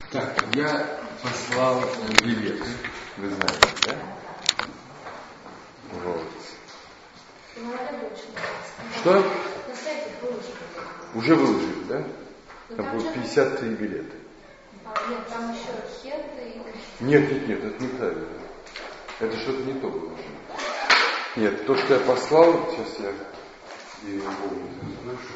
Так, я послал билеты, вы знаете, да? Вот. Что? На сайте выложили. Уже выложили, да? Там будет 53 билета. Нет, там еще хеты и... Нет, это неправильно. Это что-то не то выложено. Нет, то, что я послал, сейчас я и помню, слышу.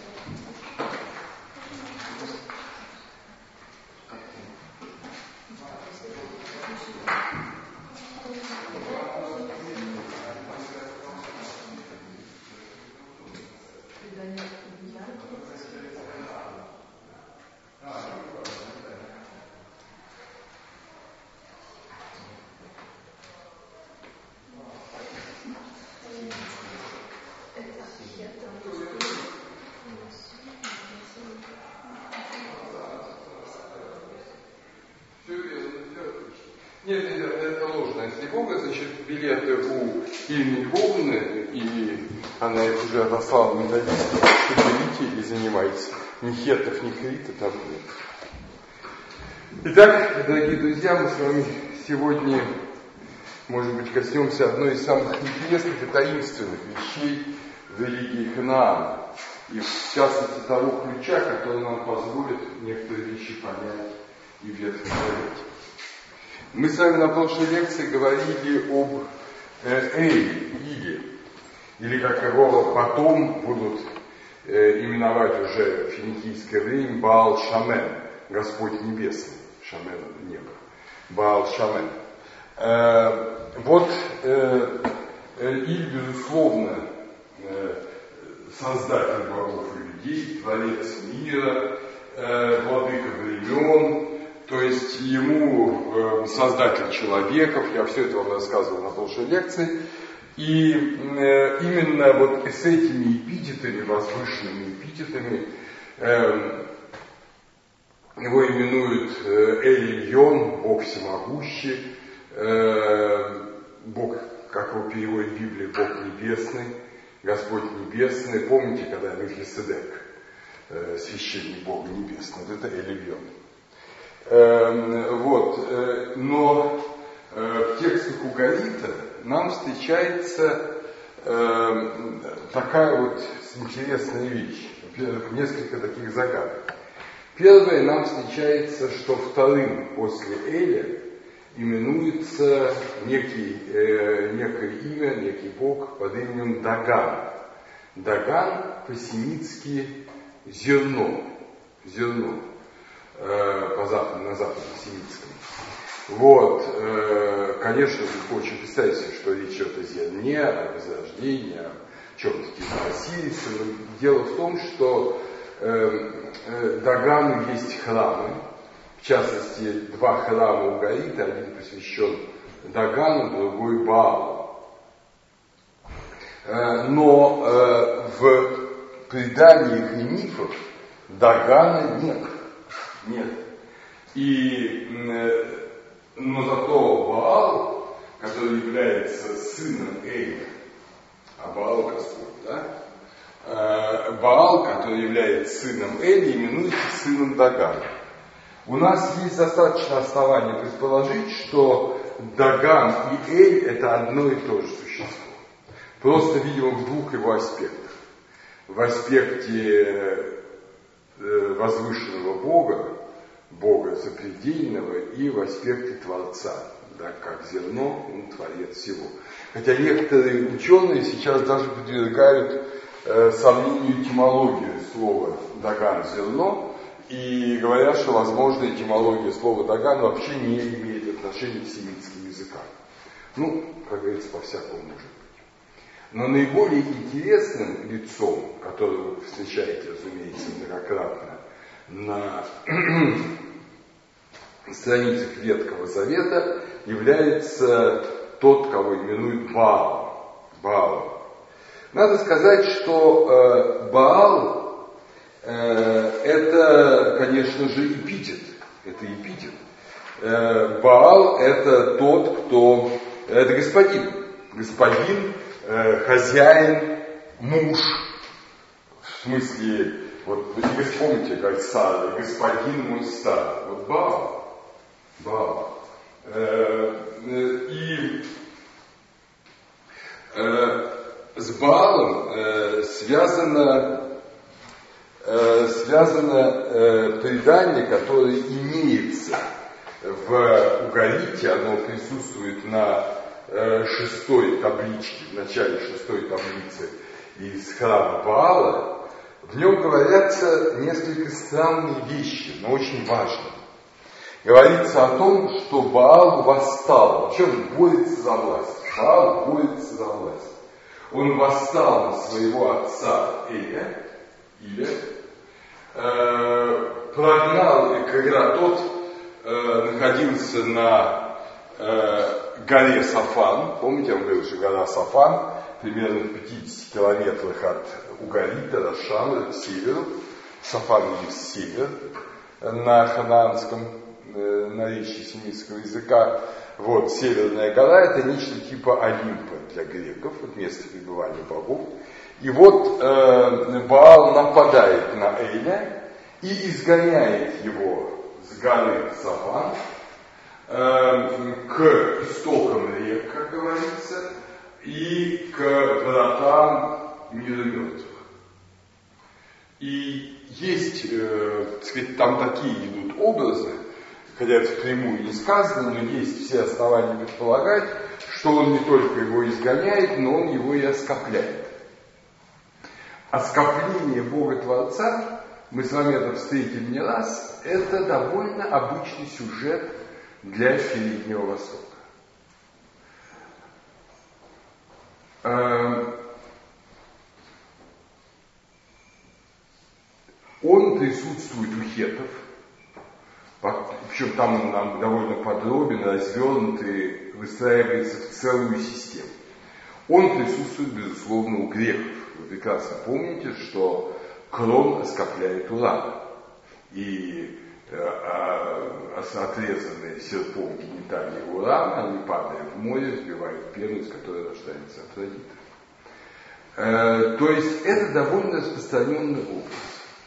Нет, это ложно. Если Бога, значит, билеты у Ирины Львовны, и она их уже отослала методистам, что берите и занимайтесь. Ни хетов, ни крита там нет. Итак, дорогие друзья, мы с вами сегодня, может быть, коснемся одной из самых интересных и таинственных вещей в религии Ханаана. И в частности того ключа, который нам позволит некоторые вещи понять и в Ветхом Завете. Мы с вами на прошлой лекции говорили об Иле, или как его потом будут именовать уже в финикийское время Баал-Шамен, Господь Небесный, Шамен — небо, Баал-Шамен. Вот Иль, безусловно, создатель богов и людей, творец мира, владыка времен, то есть ему создатель человеков, я все это вам рассказывал на прошлой лекции, и именно вот с этими эпитетами, возвышенными эпитетами, его именуют Эль-Ильон, Бог всемогущий, Бог, как его переводит в Библии, Бог небесный, Господь небесный. Помните, когда Мельхиседек, священник Бога небесного, вот это Эль-Ильон. Но в текстах Угарита нам встречается такая вот интересная вещь, несколько таких загадок. Первое, нам встречается, что вторым после Эля именуется некое имя, некий бог под именем Даган. Даган по-семитски зерно. На западно-семитском. Вот, конечно, легко очень представить себе, что речь идет о зерне, о возрождении, о чем-то типа Осириса. Но дело в том, что Дагану есть храмы, в частности, два храма Угарита, один посвящен Дагану, другой Баалу. Но в преданиях и мифах Дагана нет. Но зато Баал, который является сыном Эля, а Баал Господь, да? Баал, который является сыном Эля, именуется сыном Дагана. У нас есть достаточно оснований предположить, что Даган и Эль это одно и то же существо. Просто, видимо, в двух его аспектах. В аспекте возвышенного Бога запредельного, и в аспекте Творца, да, как зерно, он творец всего. Хотя некоторые ученые сейчас даже подвергают сомнению этимологию слова «даган» — зерно, и говорят, что, возможно, этимология слова «даган» вообще не имеет отношения к семитским языкам. Ну, как говорится, по-всякому может быть. Но наиболее интересным лицом, которого вы встречаете, разумеется, многократно на страницах Ветхого Завета, является тот, кого именуют Баалом. Надо сказать, что Баал это, конечно же, эпитет. Это эпитет. Баал это тот, кто... Это господин. Господин, хозяин, муж. В смысле Вот вы вспомните, как Сара, господин мой стар. Вот Баал. И с Баалом связано предание, которое имеется в Угарите, оно присутствует на 6-й табличке, в начале 6-й таблицы из храма Баала. В нем говорятся несколько странные вещи, но очень важные. Говорится о том, что Баал восстал. Вообще он борется за власть. Баал борется за власть. Он восстал на своего отца Эля, прогнал, когда тот находился на горе Сафан. Помните, я вам говорил, что гора Сафан примерно в 50 километрах от Угарита, Рашана, к северу. Сафан есть север на ханаанском наречии семитского языка. Вот, Северная гора — это нечто типа Олимпа для греков, вот место пребывания богов. И вот Баал нападает на Эля и изгоняет его с горы Сафан к истокам рек, как говорится, и к вратам мира мертвых. И есть, так сказать, там такие идут образы, хотя это впрямую не сказано, но есть все основания предполагать, что он не только его изгоняет, но он его и оскопляет. Оскопление Бога-Творца, мы с вами это встретим не раз, это довольно обычный сюжет для Среднего Востока. Он присутствует у хеттов, причем там он нам довольно подробен, развернут и выстраивается в целую систему. Он присутствует, безусловно, у греков. Вы прекрасно помните, что крон оскопляет уран. И отрезанные серпом гениталии урана, они падают в море, сбивают пену, из которой рождается Афродита. То есть это довольно распространенный образ.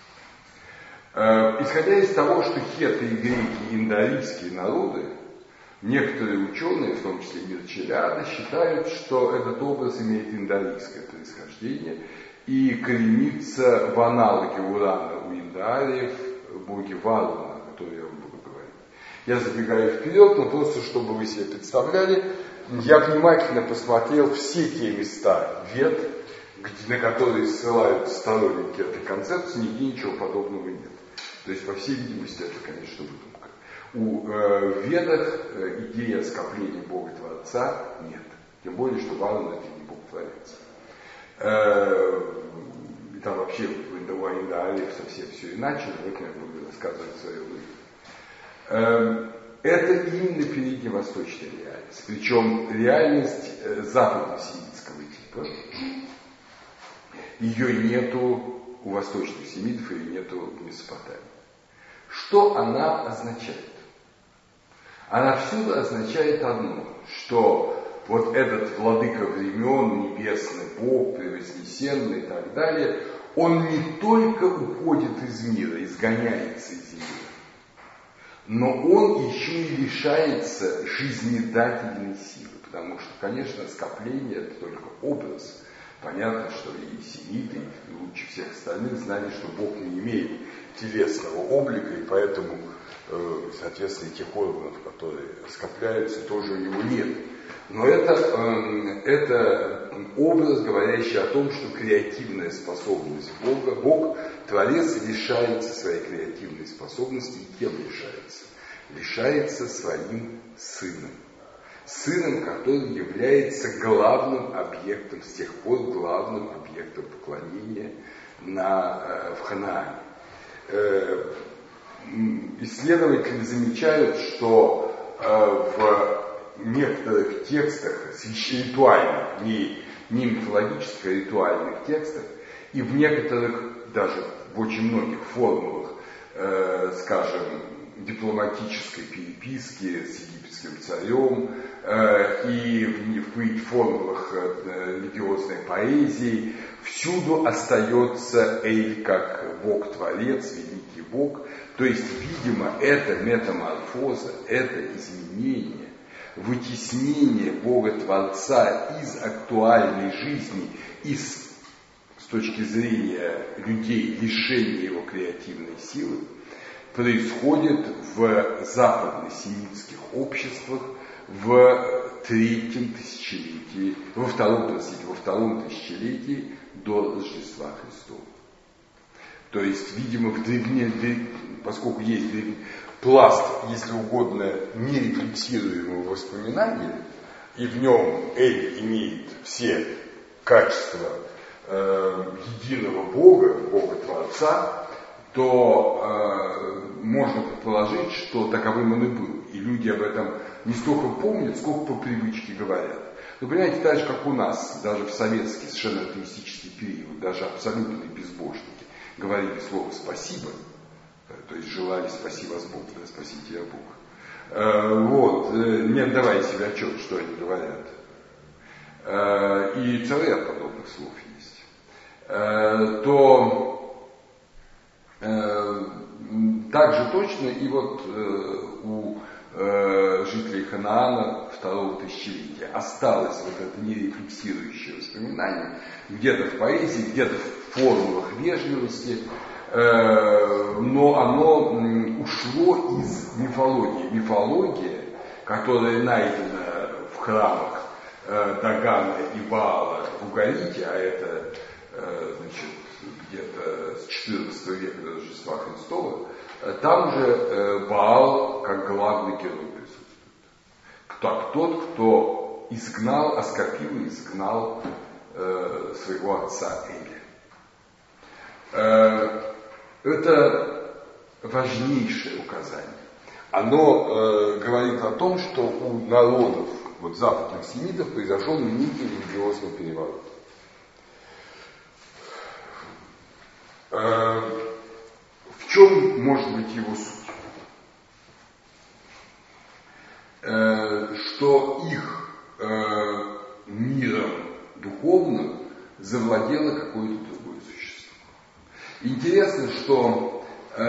Исходя из того, что хетты и греки индоарийские народы, некоторые ученые, в том числе Мирчелиада, считают, что этот образ имеет индоарийское происхождение и коренится в аналоге урана у индоариев, боги Варуна, о которой я вам буду говорить. Я забегаю вперед, но просто чтобы вы себе представляли, я внимательно посмотрел все те места Вед, на которые ссылают сторонники этой концепции, нигде ничего подобного нет. То есть, по всей видимости, это, конечно, выдумка. В Ведах идеи скопления Бога-Творца нет. Тем более, что Варун это не Бог-Творец. И там вообще у индоариев совсем все иначе, но это я буду рассказывать в свое время. Это именно передневосточная реальность. Причем реальность западно-семитского типа. Ее нету у восточных семитов, ее нету в Месопотамии. Что она означает? Она всюду означает одно, что вот этот владыка времен, небесный Бог, превознесенный и так далее, он не только уходит из мира, изгоняется из мира, но он еще и лишается жизнедательной силы, потому что, конечно, скопление это только образ. Понятно, что и семиты, и лучше всех остальных знали, что Бог не имеет телесного облика, и поэтому, соответственно, тех органов, которые скопляются, тоже у него нет. Но это образ, говорящий о том, что креативная способность Бога, Бог, Творец, лишается своей креативной способности, и кем лишается? Лишается своим сыном. Сыном, который является главным объектом, с тех пор главным объектом поклонения в Ханаане. Исследователи замечают, что в некоторых текстах, ритуальных, не мифологических, а ритуальных текстах, и в некоторых, даже в очень многих формулах, скажем, дипломатической переписке с египетским царем, и в формулах религиозной поэзии всюду остается Эль как Бог-творец, великий Бог. То есть, видимо, это метаморфоза, это изменение, вытеснение Бога-творца из актуальной жизни, с точки зрения людей, лишение его креативной силы, происходит в западно-семитских обществах в третьем тысячелетии, во втором тысячелетии до Рождества Христова. То есть, видимо, поскольку есть пласт, если угодно, нерефлексируемого воспоминания, и в нем Эль имеет все качества единого Бога, Бога-творца, то можно предположить, что таковым он и был. И люди об этом не столько помнят, сколько по привычке говорят. Вы понимаете, так же, как у нас, даже в советский совершенно атеистический период, даже абсолютные безбожники говорили слово «спасибо», то есть желали «спаси вас Бог», да, «спаси тебя Бог». Не отдавая себе отчет, что они говорят. И целый ряд подобных слов есть. То также точно и вот у жителей Ханаана второго тысячелетия осталось вот это нерефлексирующее воспоминание, где-то в поэзии, где-то в формулах вежливости, но оно ушло из мифологии. Мифология, которая найдена в храмах Дагана и Баала в Угарите, а это, значит, где-то с XIV века до Рождества Христова, там же Баал как главный герой присутствует. Тот, кто изгнал, оскорбил и изгнал своего отца Эля. Это важнейшее указание. Оно говорит о том, что у народов, вот западных семитов, произошел некий религиозный переворот. В чем может быть его суть? Что их миром духовным завладело какое-то другое существо. Интересно, что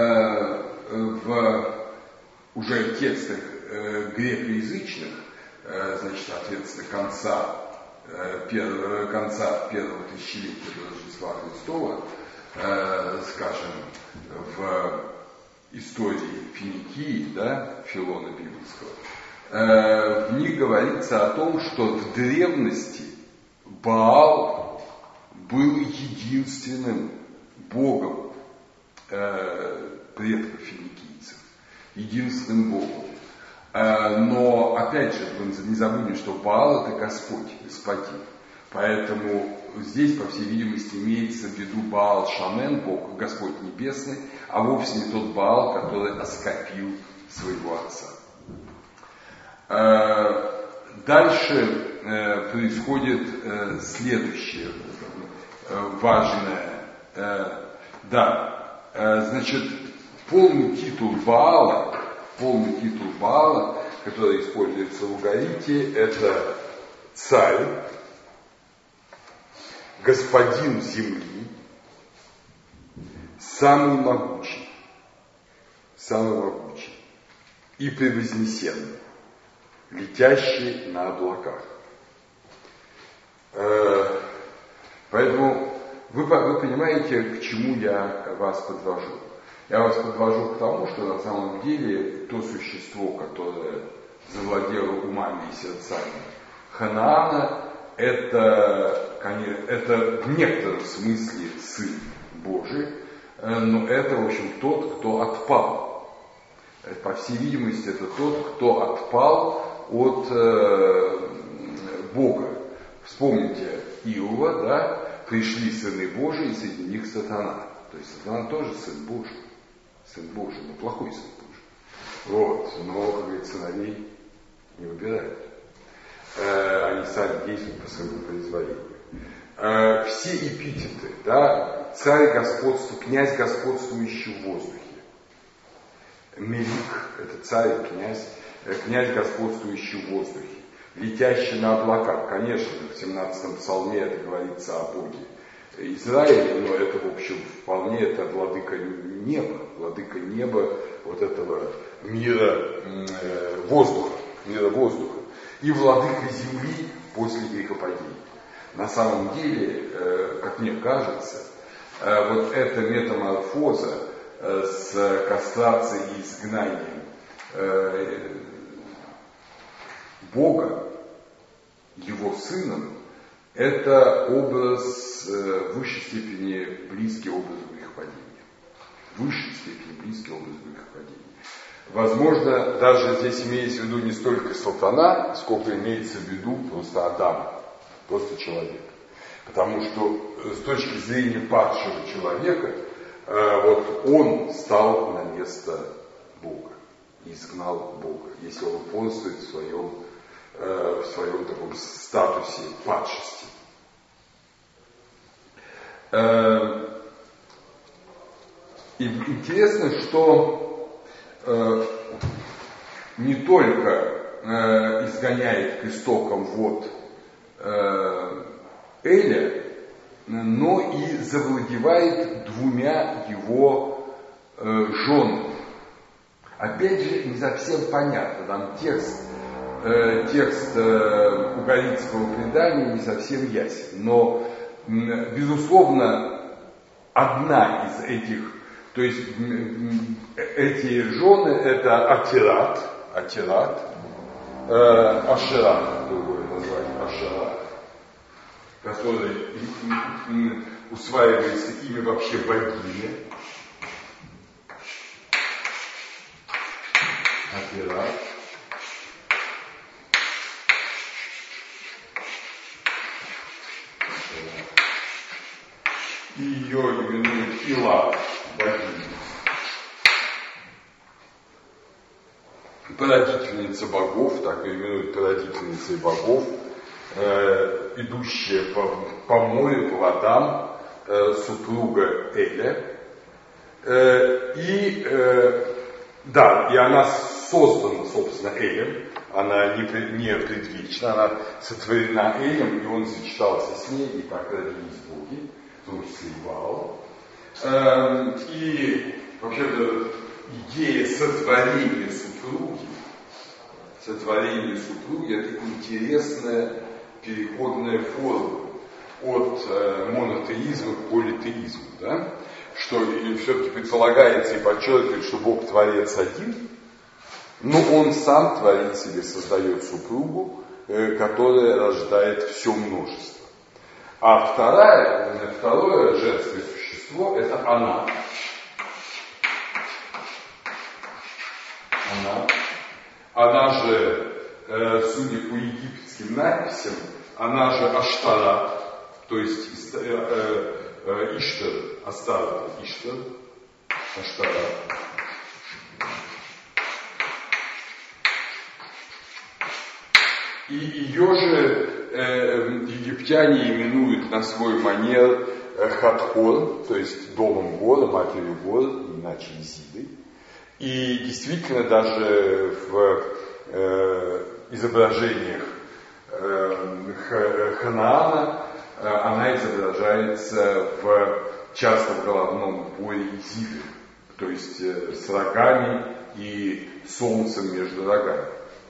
в уже текстах грекоязычных, значит, соответственно, конца первого тысячелетия до Рождества Христова, скажем, в истории Финикии, да, Филона Библейского, в них говорится о том, что в древности Баал был единственным богом предков финикийцев, единственным богом. Но, опять же, не забудем, что Баал — это Господь, Господин. Поэтому здесь, по всей видимости, имеется в виду Баал Шамен, Бог, Господь Небесный, а вовсе не тот Баал, который оскорбил своего отца. Дальше происходит следующее важное. Значит, полный титул Баала, который используется в Угарите, это царь, господин земли, самый могучий и превознесенный, летящий на облаках. Поэтому вы понимаете, к чему я вас подвожу. Я вас подвожу к тому, что на самом деле то существо, которое завладело умами и сердцами Ханаана, это в некотором смысле Сын Божий, но это, в общем, тот, кто отпал. По всей видимости, это тот, кто отпал от Бога. Вспомните Иова, да? Пришли сыны Божии, и среди них сатана. То есть сатана тоже сын Божий, но плохой сын Божий. Но, как говорится, сыновей не выбирают. Они сами действуют по своему произволению. Все эпитеты, да, царь господствует, князь господствующий в воздухе, Мелик – это царь, князь, господствующий в воздухе, летящий на облаках. Конечно, в 17-м псалме это говорится о Боге Израиля, но это, в общем, вполне это владыка неба вот этого мира воздуха, и владыка земли после грехопадения. На самом деле, как мне кажется, вот эта метаморфоза с кастрацией и изгнанием Бога, его сыном, это образ в высшей степени близкий образу грехопадения. В высшей степени близкий образу грехопадения. Возможно, даже здесь имеется в виду не столько сатана, сколько имеется в виду просто Адам, просто человек. Потому что с точки зрения падшего человека, вот он стал на место Бога, изгнал Бога, если он пользует в своем таком статусе падшести. И интересно, что не только изгоняет к истокам вод Эля, но и завладевает двумя его женами. Опять же, не совсем понятно, там текст угаритского предания не совсем ясен, но, безусловно, одна из этих, то есть эти жены, это Атират, Ашерат, другое название, Ашерат, который усваивается имя вообще богини, Атират. И ее именуют Ила, богиня. Породительница богов, так и именуют породительницей богов, идущая по морю, по водам, супруга Эля. И она создана, собственно, Элем, она не предвечна, она сотворена Элем, и он сочетался с ней, и так родились боги, в том числе и Ваал. И вообще-то идея сотворения супруги это интересная переходная форма от монотеизма к политеизму, да? Что все-таки предполагается и подчеркивает, что Бог творец один, но он сам творит себе, создает супругу, которая рождает все множество. А второе женское существо это она. Она же, судя по египетским надписям, она же Аштара, то есть Иштар, Астарта, Иштар, Аштара. И ее же египтяне именуют на свой манер Хатхор, то есть домом Гора, матерью Гора, иначе Изидой. И действительно даже в изображениях Ханаана она изображается часто в головном уборе Изиды, то есть с рогами и солнцем между рогами.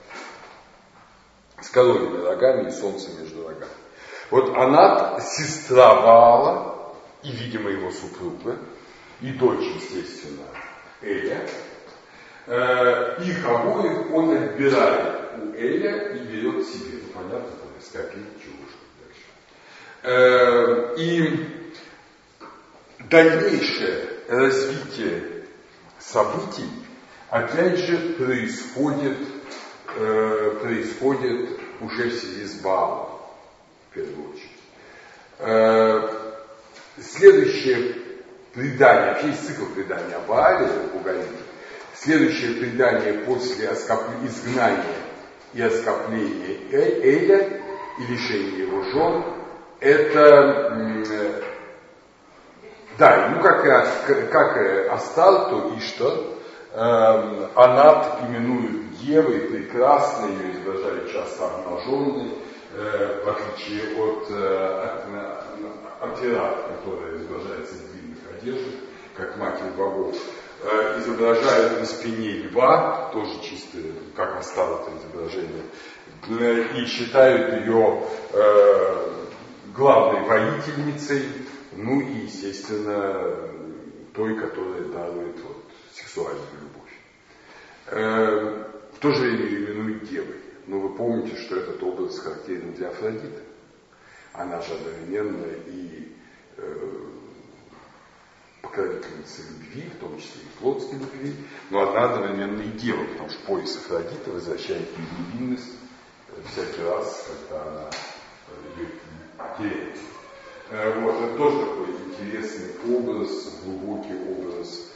С коровьими рогами и солнцем между рогами. Вот она сестра Ваала и, видимо, его супруга, и дочь, естественно, Эля. Их обоих он отбирает у Эля и берет себе. Ну, понятно, скопить чего дальше. И дальнейшее развитие событий, опять же, происходит уже в связи с Баалом, в первую очередь. Следующее предание, вообще есть цикл предания о Баале, у Галиты. Следующее предание после изгнания и оскопления Эля и лишения его жен, это, как Астарту, Иштар, Анат именуют Евой, прекрасной, ее изображают часто обнаженной, в отличие от Атират, которая изображается в длинных одеждах, как матерь богов. Изображают на спине льва, тоже чисто, как осталось это изображение, и считают ее главной воительницей, ну и, естественно, той, которая дарует вот, сексуальную любовь. В то же время именуют девой. Но вы помните, что этот образ характерен для Афродиты. Она же одновременно и покровительница любви, в том числе и плотской любви, но она одновременно и дева, потому что пояс Афродиты возвращает ей невинность всякий раз, когда она ее теряет. Вот, это тоже такой интересный образ, глубокий образ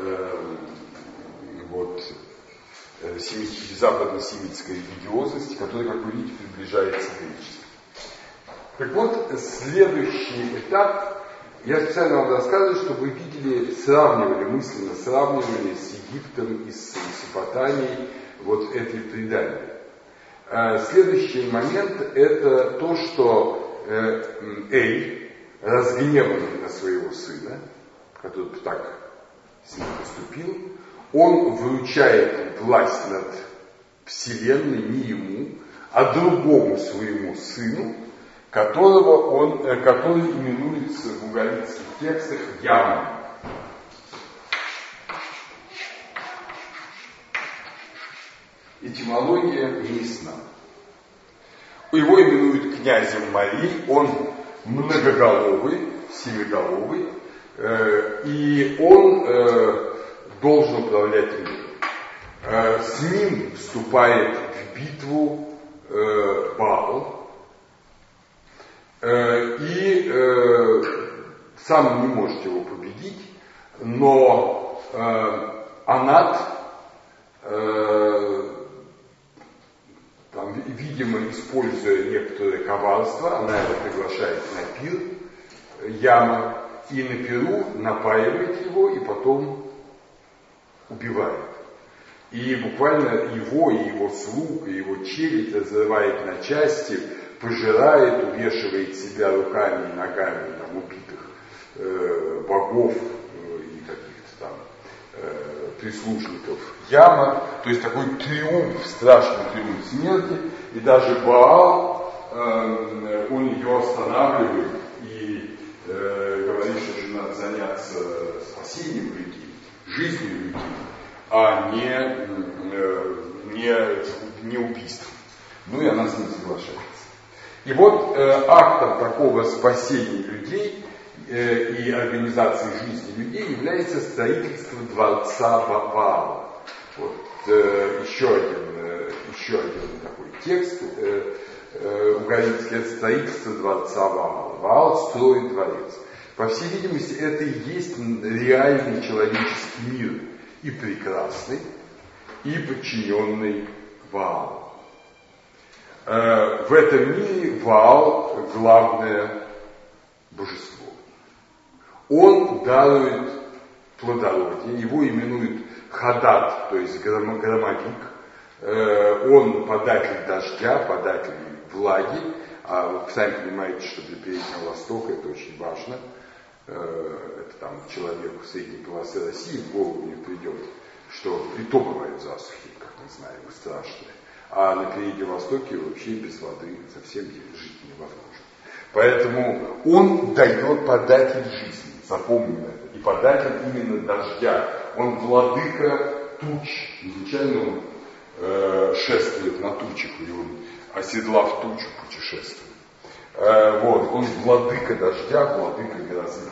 вот, западно-семитской религиозности, который, как вы видите, приближается к гречеству. Так вот, следующий этап, я специально вам рассказываю, чтобы вы видели, мысленно сравнивали с Египтом и с Месопотамией вот эти предания. Следующий момент это то, что Эй, разгневанный на своего сына, который так с ним поступил, он выручает власть над вселенной не ему, а другому своему сыну, который именуется в угаритских текстах Ямом. Этимология неясна. Его именуют князем Мари, он многоголовый, семиголовый, и он должен управлять миром. С ним вступает в битву Баал, и сам не может его победить, но Анат, там, видимо, используя некоторое коварство, она его приглашает на пир Яма, и на пиру напаивает его, и потом убивает. И буквально его, и его слуг, и его челядь разрывает на части, пожирает, увешивает себя руками и ногами там, убитых богов и каких-то там прислужников Яма. То есть такой триумф, страшный триумф смерти. И даже Баал, он ее останавливает и говорит, что же надо заняться спасением людей, жизнью людей, а не убийством. Ну и она с ним соглашается. И вот актом такого спасения людей и организации жизни людей является строительство дворца Ваала. Вот, еще один такой текст угаритский, это строительство дворца Ваала. Ваал строит дворец. По всей видимости, это и есть реальный человеческий мир, и прекрасный, и подчиненный Ваалу. В этом мире Ваал главное божество. Он дарует плодородие, его именуют Хадат, то есть громовик. Он податель дождя, податель влаги. А вы сами понимаете, что для Переднего Востока это очень важно. Это там человек в средней полосе России в голову не придет, что и то бывают засухи, как мы знаем, страшные. А на Переднем Востоке вообще без воды совсем жить невозможно. Поэтому он дает податель жизни, запомним это, и податель именно дождя. Он владыка туч. Изначально он шествует на тучах, и он, оседлав тучу, путешествует. Вот, он владыка дождя, владыка грозы.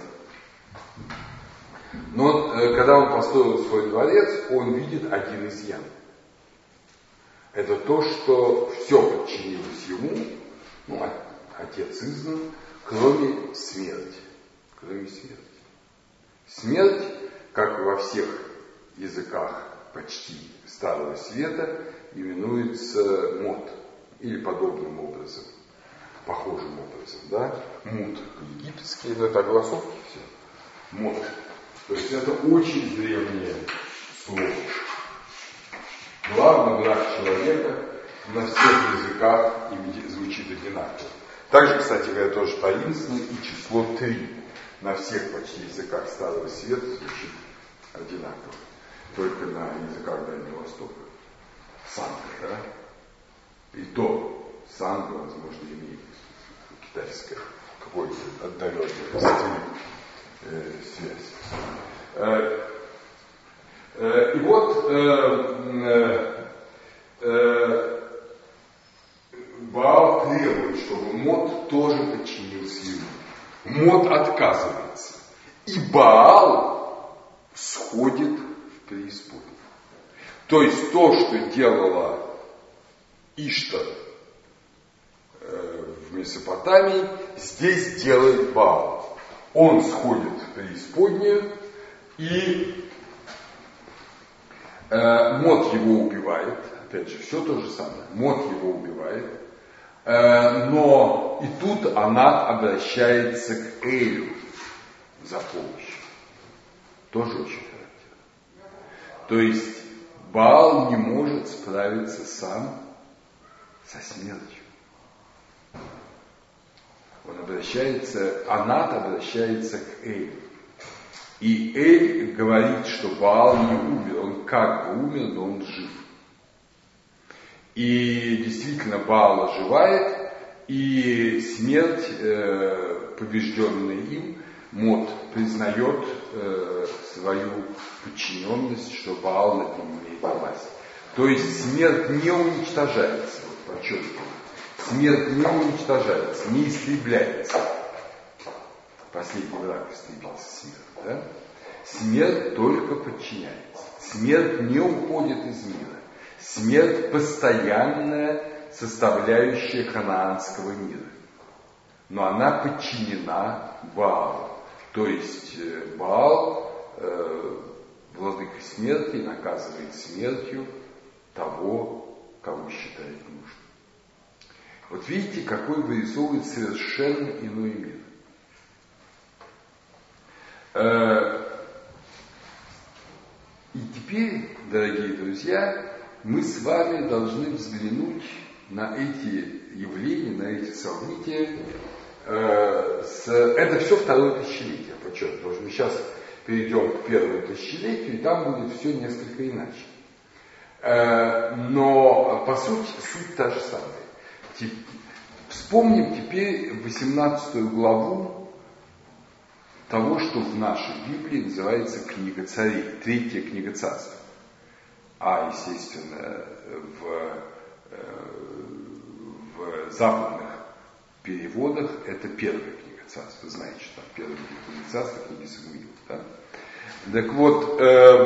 Но когда он построил свой дворец, он видит один изъян. Это то, что все подчинилось ему, ну, отец изгнан, кроме смерти. Кроме смерти. Смерть, как во всех языках почти Старого Света, именуется мот, или подобным образом, похожим образом, да, мут по-египетски, но это огласовки все, мот. То есть это очень древнее слово. Главный враг человека на всех языках и звучит одинаково. Также, кстати говоря, тоже таинственно и число 3 на всех почти языках Старого Света звучит одинаково. Только на языках Дальнего Востока. Санга, да? И то санга, возможно, имеет китайское какой-то отдаленный связь. И вот Баал требует, чтобы Мот тоже подчинился ему. Мот отказывается. И Баал сходит в преисподнюю. То есть то, что делала Иштар в Месопотамии, здесь делает Баал. Он сходит в преисподнюю, и Мот его убивает. Опять же, все то же самое. Мот его убивает. Но и тут она обращается к Элю за помощью. Тоже очень характерно. То есть Баал не может справиться сам со смертью. Анат обращается к Элю. И Эль говорит, что Баал не умер, он как бы умер, но он жив. И действительно Баал оживает, и смерть, побежденная им, Мот признает свою подчиненность, что Баал над ним имеет власть. То есть смерть не уничтожается, вот подчеркиваю. Смерть не уничтожается, не истребляется. Последний враг истребился смерть, да? Смерть только подчиняется. Смерть не уходит из мира. Смерть постоянная составляющая ханаанского мира. Но она подчинена Баалу. То есть Баал, владыка смерти, наказывает смертью того, кого считает нужным. Вот видите, какой вырисовывает совершенно иной мир. И теперь, дорогие друзья, мы с вами должны взглянуть на эти явления, на эти события. Это все второе тысячелетие, подчеркиваю, потому что мы сейчас перейдем к первому тысячелетию, и там будет все несколько иначе. Но, по сути, суть та же самая. Вспомним теперь 18 главу того, что в нашей Библии называется книга царей, третья книга царств. А, естественно, в западных переводах это первая книга царств. Вы знаете, что там первая книга царств, книга Самуила. Да? Так вот,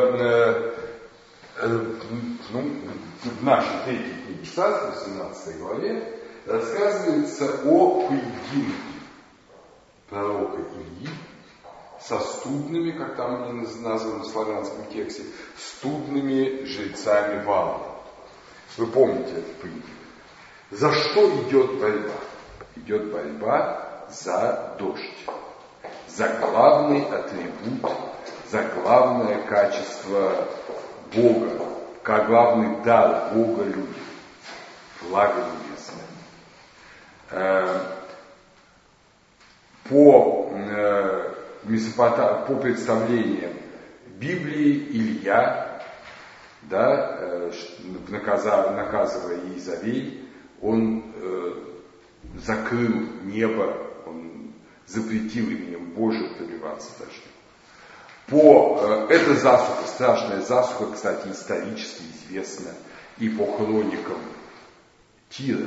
в нашей третьей книге царств, 18 главе, рассказывается о поединке пророка Ильи со студными, как там они названы в славянском тексте, студными жрецами Ваала. Вы помните этот поединок. За что идет борьба? Идет борьба за дождь, за главный атрибут, за главное качество Бога, как главный дар Бога людям, благо небесное. По представлениям Библии Илья, да, наказывая Иезавель, он закрыл небо, он запретил именем Божьим добиваться дождя. Эта засуха, страшная засуха, кстати, исторически известна и по хроникам Тира.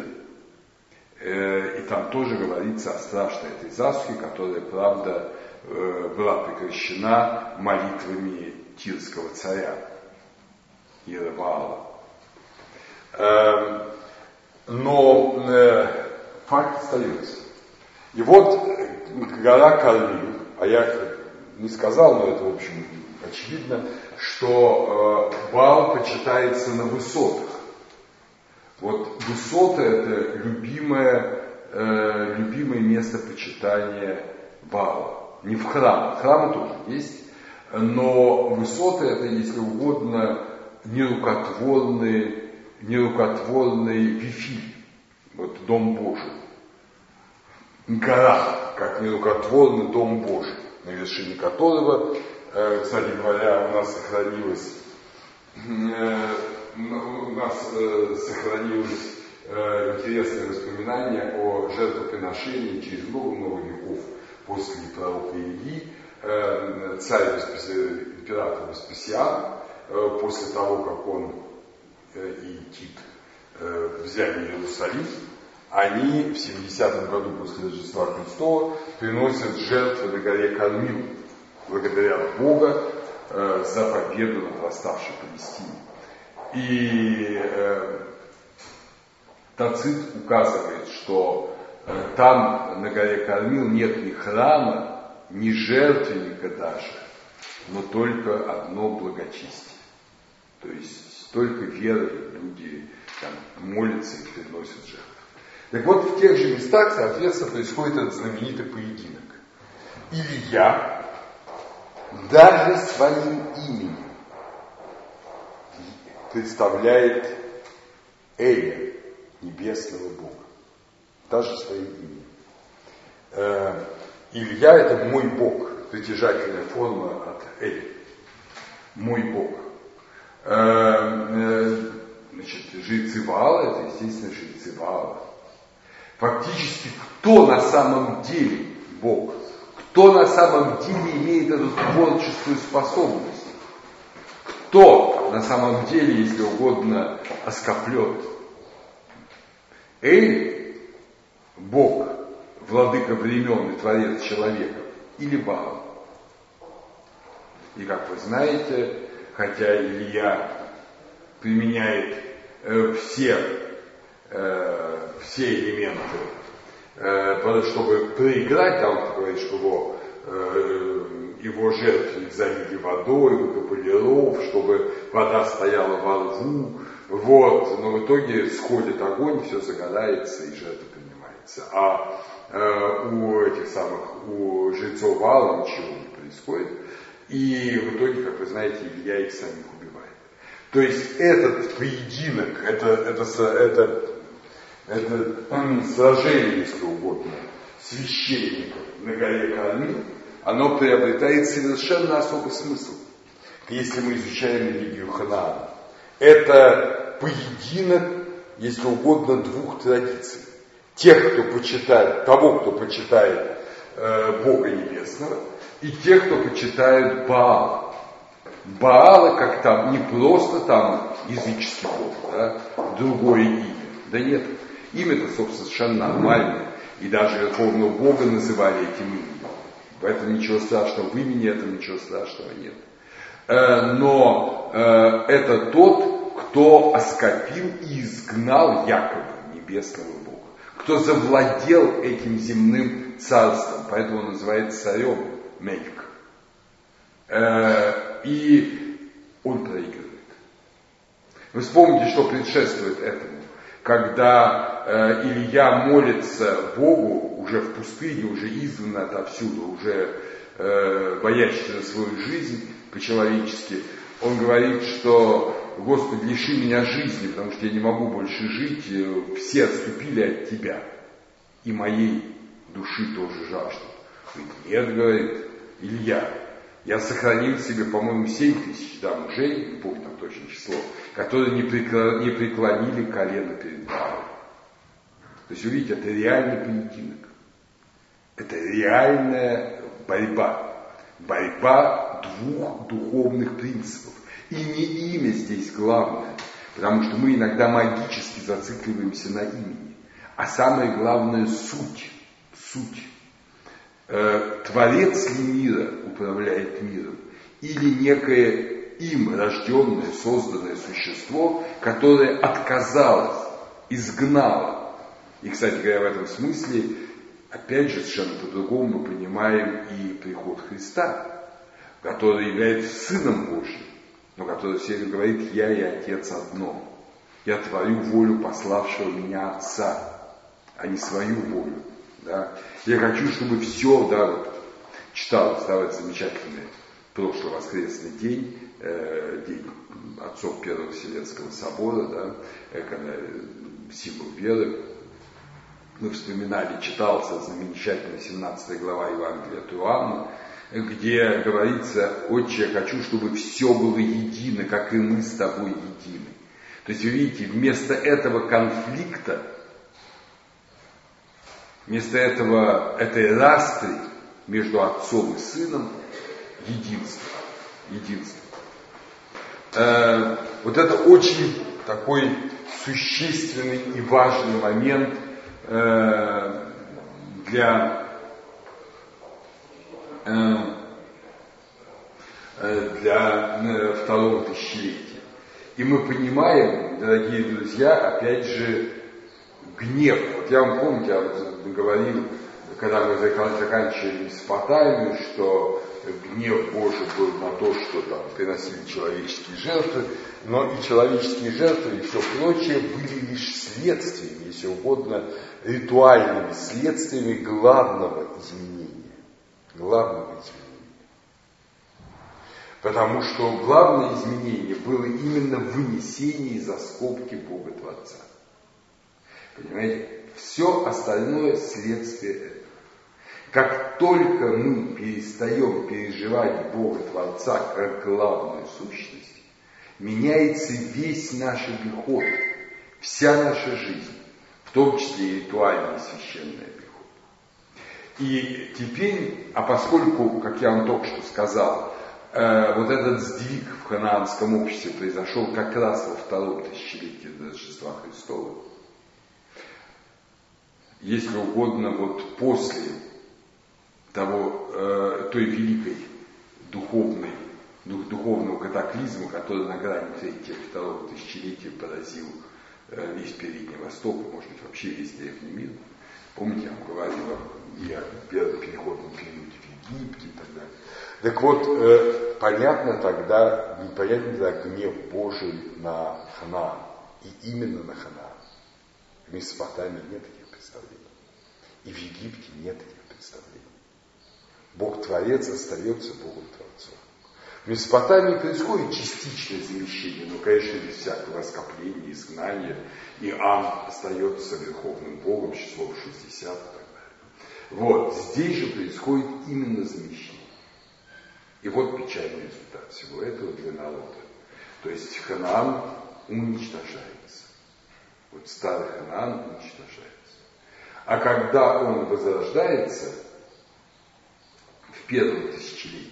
И там тоже говорится о страшной этой засухе, которая, правда, была прекращена молитвами тирского царя Иероваала. Но факт остается. И вот гора Кармил, а я не сказал, но это, в общем, очевидно, что Баал почитается на высотах. Вот высота — это любимое место почитания Баала. Не в храме. Храмы тоже есть. Но высоты это, если угодно, нерукотворный Вифиль, вот Дом Божий. Гора, как нерукотворный Дом Божий, на вершине которого, кстати говоря, у нас сохранилось интересное воспоминание о жертвоприношении через много веков после пророка Ильи. Царь император Веспасиан, после того, как он и Тит взяли Иерусалим, они в 70-м году после Рождества Христова приносят жертвы на горе Кармил, благодарят Бога за победу над восставшей Палестиной. И Тацит указывает, что там на горе Кармил нет ни храма, ни жертвенника даже, но только одно благочестие. То есть только верой люди там молятся и приносят жертвы. Так вот, в тех же местах, соответственно, происходит этот знаменитый поединок. Илья даже своим именем представляет Эля, небесного Бога. Даже своим именем. Илья — это мой Бог, притяжательная форма от Эль. Мой Бог. Значит, жрецы Ваала — это, естественно, жрецы Ваала. Фактически, кто на самом деле Бог? Кто на самом деле имеет эту творческую способность? Кто на самом деле, если угодно, оскоплен? Эль — Бог, владыка времен и творец человека, или Ваал? И как вы знаете, хотя Илья применяет все элементы, чтобы проиграть, там он говорит, что его жертвенник залили водой, выкопали ров, чтобы вода стояла во рву, вот, но в итоге сходит огонь, все загорается и жертва принимается. А у жрецов Ваала ничего не происходит, и в итоге, как вы знаете, Илья их самих убивает. То есть этот поединок, это сражение, если угодно, священников на горе Кармил, оно приобретает совершенно особый смысл, если мы изучаем религию Ханаана. Это поединок, если угодно, двух традиций. Того, кто почитает Бога Небесного, и тех, кто почитает Баала. Баала как там, не просто там языческий бог, да, другое имя. Да нет, имя-то, собственно, совершенно нормальное. И даже Верховного Бога называли этим именем. Поэтому ничего страшного в имени, этом ничего страшного нет. Но это тот, кто оскопил и изгнал якобы небесного Бога. Кто завладел этим земным царством. Поэтому он называется царем Мельк. И он проигрывает. Вы вспомните, что предшествует этому. Когда Илья молится Богу уже в пустыне, уже изгнан отовсюду, уже боящийся за свою жизнь по-человечески, он говорит, что Господи, лиши меня жизни, потому что я не могу больше жить, все отступили от Тебя, и моей души тоже жаждут. Нет, говорит Илья, я сохранил себе, по-моему, 7000 мужей, не помню там точное число, которые не преклонили колено перед Богом. То есть, вы видите, это реальный поединок. Это реальная борьба. Борьба двух духовных принципов. И не имя здесь главное, потому что мы иногда магически зацикливаемся на имени. А самое главное — суть. Суть. Творец ли мира управляет миром? Или некое им рожденное, созданное существо, которое отказалось, изгнало. И, кстати говоря, в этом смысле, опять же, совершенно по-другому мы понимаем и приход Христа, который является Сыном Божьим, но который все время говорит: «Я и Отец одно. Я творю волю пославшего меня Отца, а не свою волю». Да? Я хочу, чтобы все, да, вот, читалось, да, вот замечательное прошлый воскресный день, день отцов Первого Вселенского собора, да, когда символ веры, мы вспоминали, читался замечательная 17 глава Евангелия от Иоанна, где говорится: «Отче, я хочу, чтобы все было едино, как и мы с тобой едины». То есть, вы видите, вместо этого конфликта, вместо этой распри между отцом и сыном, единство. Вот это очень такой существенный и важный момент для второго тысячелетия. И мы понимаем, дорогие друзья, опять же, гнев. Вот я вам, помните, я говорил, когда мы заканчивали Месопотамию, что гнев Божий был на то, что там приносили человеческие жертвы, но и человеческие жертвы и все прочее были лишь следствиями, если угодно, ритуальными следствиями главного изменения. Потому что главное изменение было именно вынесение за скобки Бога Творца. Понимаете? Все остальное следствие этого. Как только мы перестаем переживать Бога Творца как главную сущность, меняется весь наш обиход, вся наша жизнь, в том числе и ритуальный священный обиход. И теперь, поскольку, как я вам только что сказал, вот этот сдвиг в ханаанском обществе произошел как раз во втором тысячелетии до Рождества Христова, если угодно, вот после той великой духовного катаклизма, который на грани второго тысячелетия поразил весь Передний Восток, и, может быть, вообще весь древний мир. Помните, я вам говорил и о первом переходном периоде в Египте и так далее. Так вот, понятно тогда гнев Божий на Ханаан, и именно на Ханаан. В Месопотамии нет таких представлений, и в Египте нет таких представлений. Бог-творец остается Богом-творцом. В Месопотамии происходит частичное замещение, но, конечно, без всякого скопления, изгнания, и Ам остается верховным Богом, числом 60 и так далее. Вот, здесь же происходит именно замещение. И вот печальный результат всего этого для народа. То есть Ханаан уничтожается. Вот старый Ханаан уничтожается. А когда он возрождается в первом тысячелетии,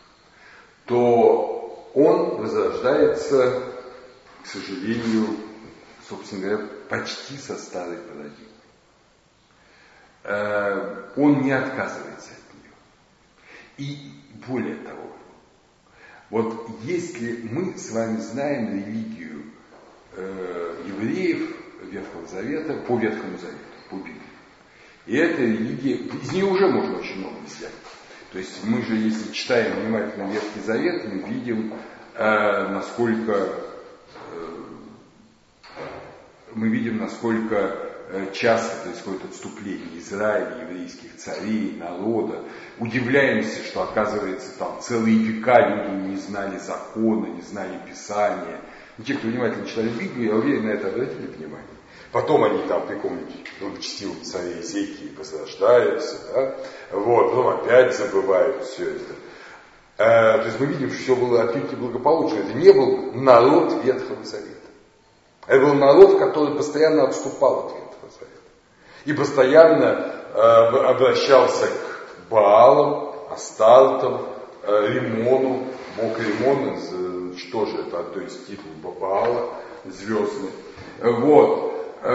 то он возрождается, к сожалению, собственно говоря, почти со старой парадигмой. Он не отказывается от нее. И более того, вот если мы с вами знаем религию евреев Ветхого Завета, по Ветхому Завету, по Библии, и эта религия, из нее уже можно очень много взять. То есть мы же, если читаем внимательно Ветхий Завет, мы видим, насколько часто происходит отступление Израиля, еврейских царей, народа. Удивляемся, что, оказывается, там целые века люди не знали закона, не знали Писания. И те, кто внимательно читали Библию, я уверен, на это обратили внимание. Потом они там при каком-нибудь благочестивом царе Ezekии возрождаются, да? Вот, потом опять забывают все это. То есть мы видим, что все было отнюдь благополучно. Это не был народ Ветхого Завета. Это был народ, который постоянно отступал от Ветхого Завета. И постоянно обращался к Баалам, Астартам, Римону. Бог Римон, что же это, то есть титул Баала, звездный. Вот.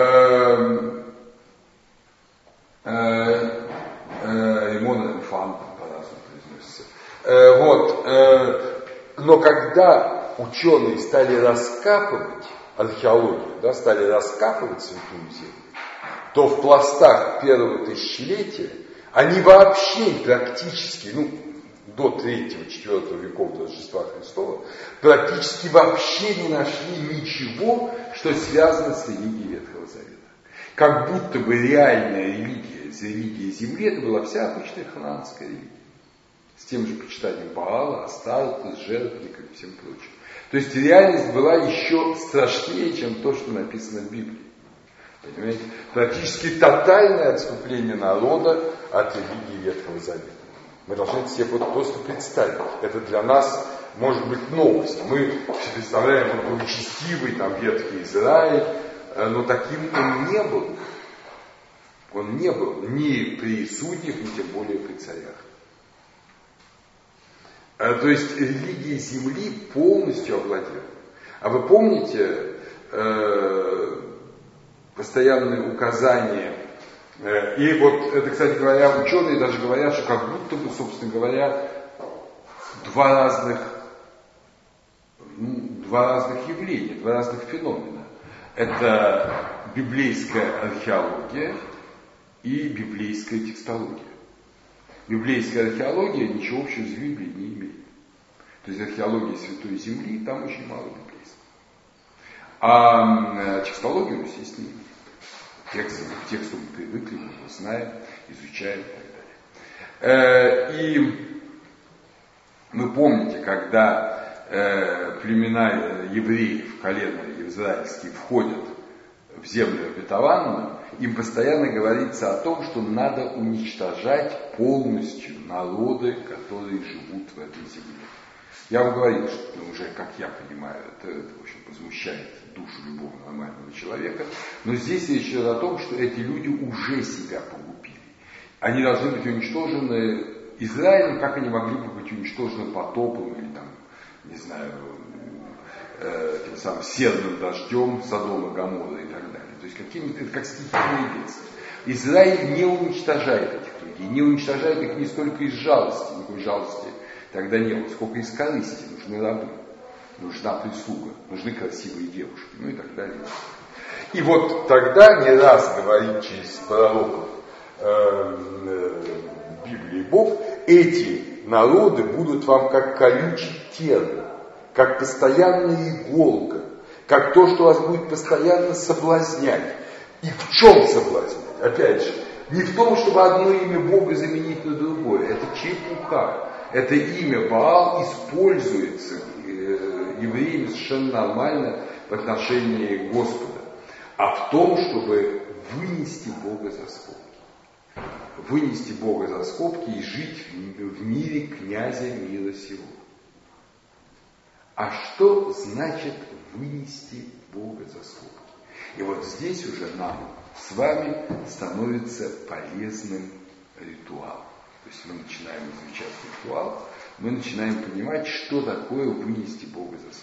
Римон Фан по-разному произносится. Вот. Но когда ученые стали раскапывать археологию, да, стали раскапывать Святую Землю, то в пластах первого тысячелетия они вообще практически, до 3-4 веков до Рождества Христова, практически вообще не нашли ничего, что связано с религией Ветхого Завета. Как будто бы реальная религия, религия Земли, это была вся обычная ханаанская религия. с тем же почитанием Баала, Астарты, жертвенников и всем прочим. То есть реальность была еще страшнее, чем то, что написано в Библии. Понимаете? Практически тотальное отступление народа от религии Ветхого Завета. Мы должны это себе вот просто представить. Это для нас может быть новость. Мы представляем вот благочестивый там Ветхий Израиль, но таким он не был. Он не был ни при судьях, ни тем более при царях. То есть религия земли полностью овладела. А вы помните постоянные указания? И вот это, кстати говоря, ученые даже говорят, что как будто бы, собственно говоря, два разных явления, два разных феномена. Это библейская археология и библейская текстология. Библейская археология ничего общего с Библией не имеет. То есть археология Святой Земли, там очень мало библейского. А текстологию, естественно, имеет. К тексту мы привыкли, мы его знаем, изучаем и так далее. И вы помните, когда племена евреев, колена израильские, входят в землю обетованную, им постоянно говорится о том, что надо уничтожать полностью народы, которые живут в этой земле. Я вам говорил, что уже, как я понимаю, это в общем, возмущает душу любого нормального человека, но здесь речь идет о том, что эти люди уже себя погубили. Они должны быть уничтожены Израилем, как они могли бы быть уничтожены потопом или там, не знаю, тем самым серным дождем Содома, Гоморры и так далее. То есть это как стихийные бедствия. Израиль не уничтожает этих людей, не уничтожает их не столько из жалости, никакой жалости тогда не было, сколько из корысти. Нужны рабы, нужна прислуга, нужны красивые девушки, ну и так далее. И вот тогда не раз говорит через пророков Библии Бог, эти народы будут вам как колючий терн, как постоянная иголка, как то, что вас будет постоянно соблазнять. И в чем соблазнять? Опять же, не в том, чтобы одно имя Бога заменить на другое. Это чепуха. Это имя Баал используется евреями совершенно нормально в отношении Господа. А в том, чтобы вынести Бога за скобки. Вынести Бога за скобки и жить в мире князя мира сего. А что значит вынести Бога за скобки? И вот здесь уже нам с вами становится полезным ритуал. То есть мы начинаем изучать ритуал, мы начинаем понимать, что такое вынести Бога за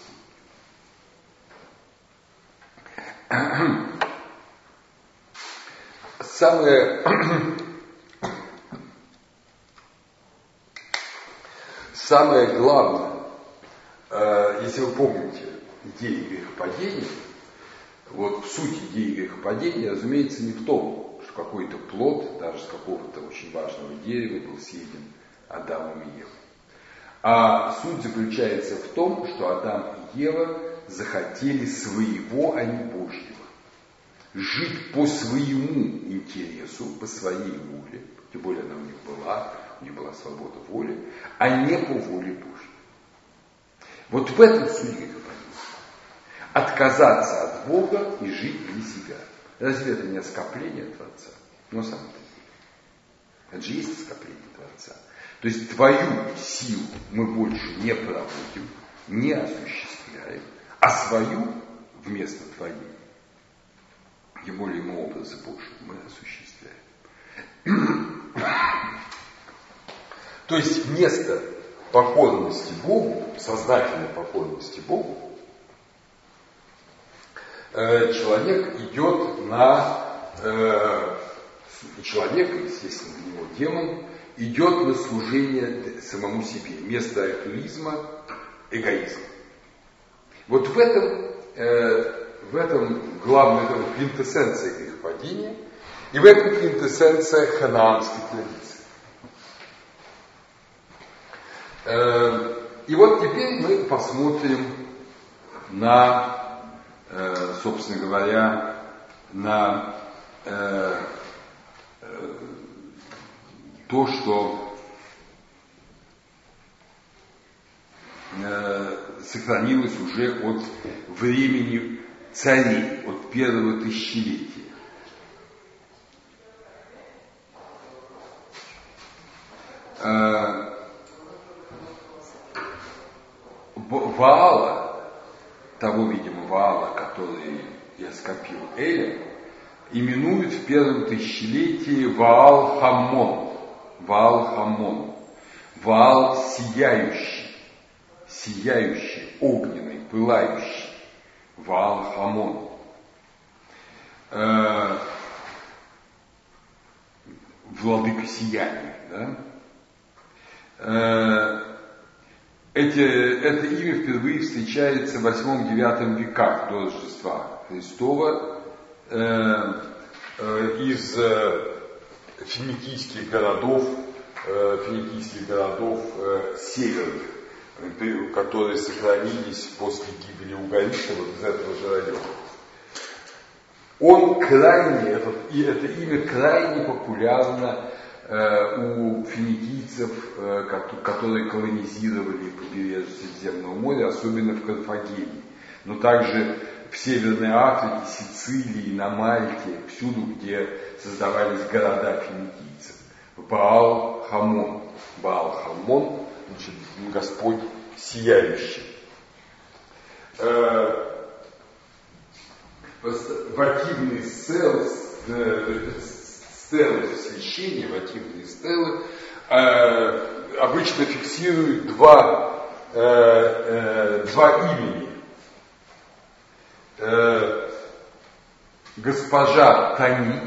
скобки. Самое главное, если вы помните идею грехопадения, вот суть идеи грехопадения, разумеется, не в том, что какой-то плод, даже с какого-то очень важного дерева, был съеден Адамом и Евой. А суть заключается в том, что Адам и Ева захотели своего, а не Божьего. Жить по своему интересу, по своей воле, тем более она у них была свобода воли, а не по воле Божьей. Вот в этом суть грехопадения. Отказаться от Бога и жить для себя. Разве это не оскорбление Творца? Но самое это же есть оскорбление Творца. То есть твою силу мы больше не проводим, не осуществляем, а свою вместо твоей, тем более мы образы Божьи, мы осуществляем. То есть вместо покорности Богу, сознательной покорности Богу, человек идет человек, естественно, для него демон, идет на служение самому себе, вместо альтруизма эгоизм. Вот в этом главная квинтэссенция грехопадения, и в этом квинтэссенция ханаанской традиции. И вот теперь мы посмотрим на, собственно говоря, на то, что сохранилось уже от времени царей, от первого тысячелетия. Ваала, того, видимо, Ваала, который я скопил Эля, именуют в первом тысячелетии Ваал-Хамон. Ваал-Хамон. Ваал сияющий, огненный, пылающий. Ваал-Хамон. Владыка сияния, да? Это имя впервые встречается в 8-9 веках до Рождества Христова из финикийских городов северных, которые сохранились после гибели Угарита, вот из этого же района. Это имя крайне популярно у финикийцев, которые колонизировали побережье Средиземного моря, особенно в Карфагене, но также в Северной Африке, Сицилии, на Мальте, всюду, где создавались города финикийцев. Баал-Хамон. Баал-Хамон, значит, Господь сияющий. Вативные стелы, священия, вативные стелы, обычно фиксируют два имени. Госпожа Танит,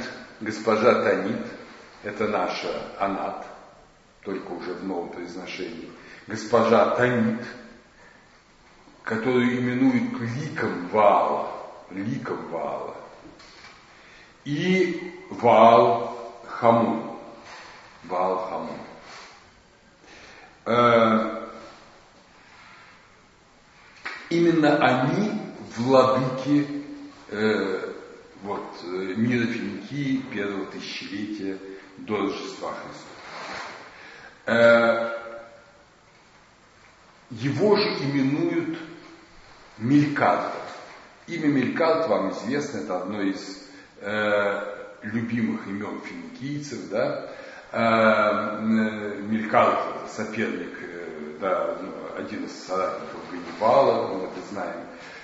это наша Анат, только уже в новом произношении. Госпожа Танит, которую именуют ликом Ваала. И Ваал-Хамон. Именно они владыки мира Финикии первого тысячелетия до Рождества Христова. Его же именуют Мелькарта. Имя Мелькарт вам известно, это одно из любимых имен финикийцев, да? Мелькарт — соперник, да, один из соратников Ганнибала, мы это знаем.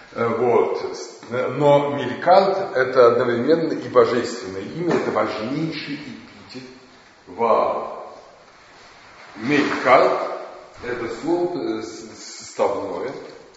Но Мелькарт — это одновременно и божественное имя, это важнейший эпитет Ваала. Мелькарт — это слово составное.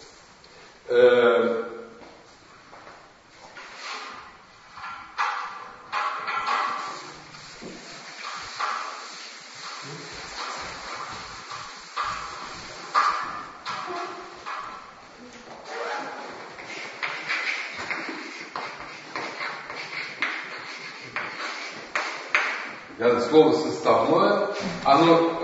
Слово составное, оно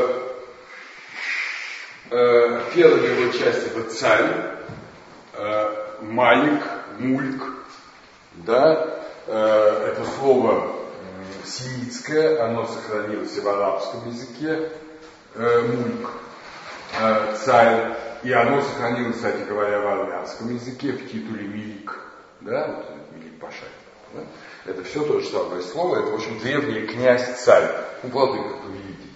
первая его часть — это царь, малик, мульк, да, это слово семитское, оно сохранилось и в арабском языке, мульк, царь, и оно сохранилось, кстати говоря, в армянском языке в титуле милик, да, вот милик паша. Да? Это все то же самое слово, это, в общем, древний князь-царь, владыка, повелитель.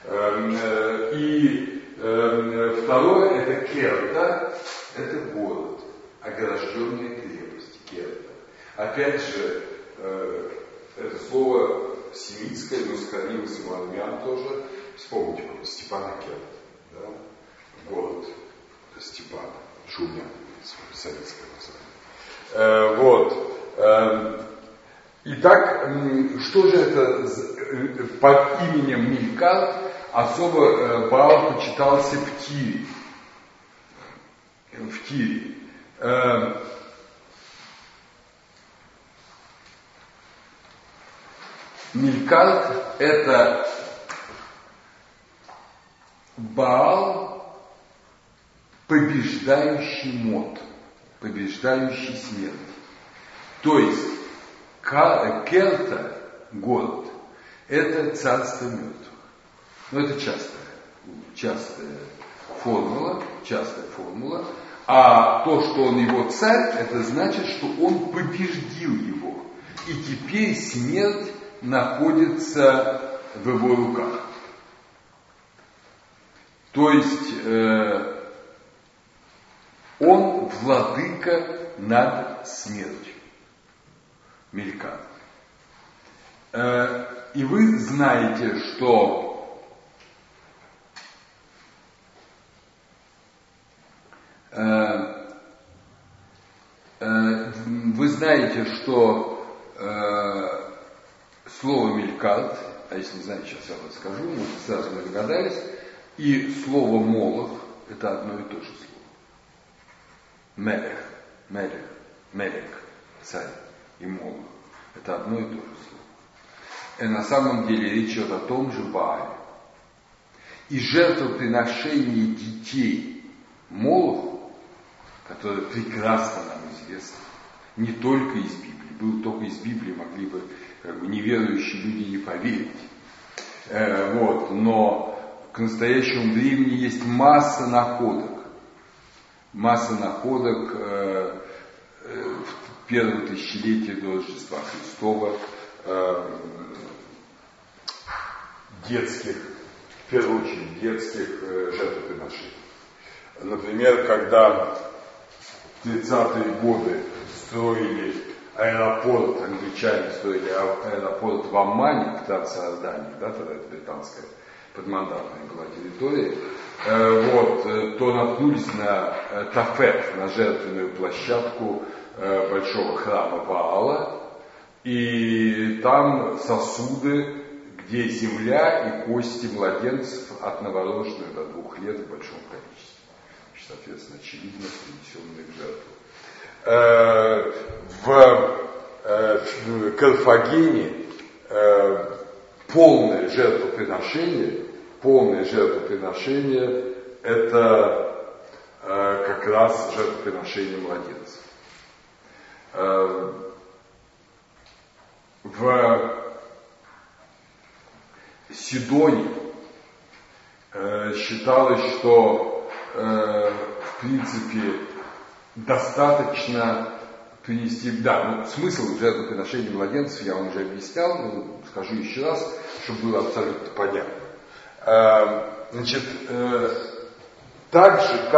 И второе — это Керта, это город, огражденная крепость, Керта. Опять же, это слово семитское, но сохранилось и в армян тоже. Вспомните, Степана Керта, да? Город Степана, Шумя, советское название. Итак, что же это под именем Мелькарт особо Ваал почитался в Тире. Мелькарт — это Ваал, побеждающий мот, побеждающий смерть. То есть Керта, город, это царство мертвых. Но это частая формула, частая формула, а то, что он его царь, это значит, что он победил его. И теперь смерть находится в его руках. То есть он владыка над смертью. Мелькан. И вы знаете, что слово «мелькат», а если не знаете, сейчас я вам расскажу, мы сразу не догадались, и слово «молох» — это одно и то же слово. Мелех, царь и молох — это одно и то же слово. И на самом деле речь идет о том же Баале. И жертвоприношение детей Молоху, которое прекрасно нам известно, не только из Библии, было только из Библии, могли бы неверующие люди не поверить. Но к настоящему времени есть масса находок в первом тысячелетии до Рождества Христова, детских, в первую очередь детских жертвоприношений. Например, когда в 30-е годы строили аэропорт, англичане строили аэропорт в Аммане, в Трансиордании, да, тогда это британская подмандатная была территория, то наткнулись на Тафет, на жертвенную площадку большого храма Баала, и там сосуды, где земля и кости младенцев от новорожденных до 2 лет в большом количестве. Соответственно, очевидно, принесенные в жертву. В Карфагене полное жертвоприношение это как раз жертвоприношение младенцев. В Сидоне считалось, что в принципе достаточно принести, смысл жертвоприношения младенцев я вам уже объяснял, но скажу еще раз, чтобы было абсолютно понятно. Так же,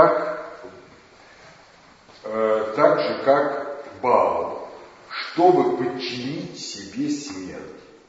как Баал, чтобы подчинить себе смерть,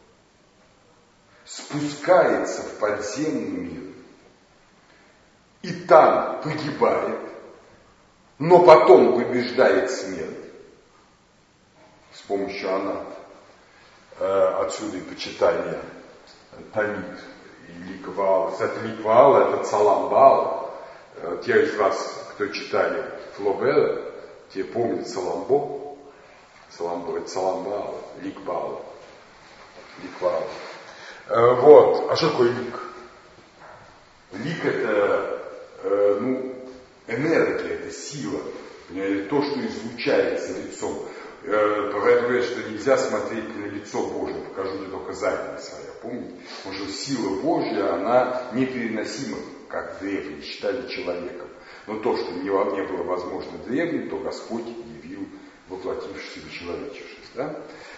спускается в подземный мир и там погибает, но потом побеждает смерть с помощью анат. Отсюда и почитание Тамид и лик Ваала. Кстати, лик Ваала — это Цалам Баала. Те из вас, кто читали Флобера, те помнят Саламбо. Саламбо — это Цалам Баала, лик Баала. Лик Ваала. А что такое лик? Лик — это энергия, это сила, то, что излучается лицом. Поэтому говорят, что нельзя смотреть на лицо Божие, покажу тебе только заднее свое, помните? Потому что сила Божья, она непереносима, как древние считали человеком. Но то, что не было возможно древним, то Господь явил, воплотившись и человечившись. Да?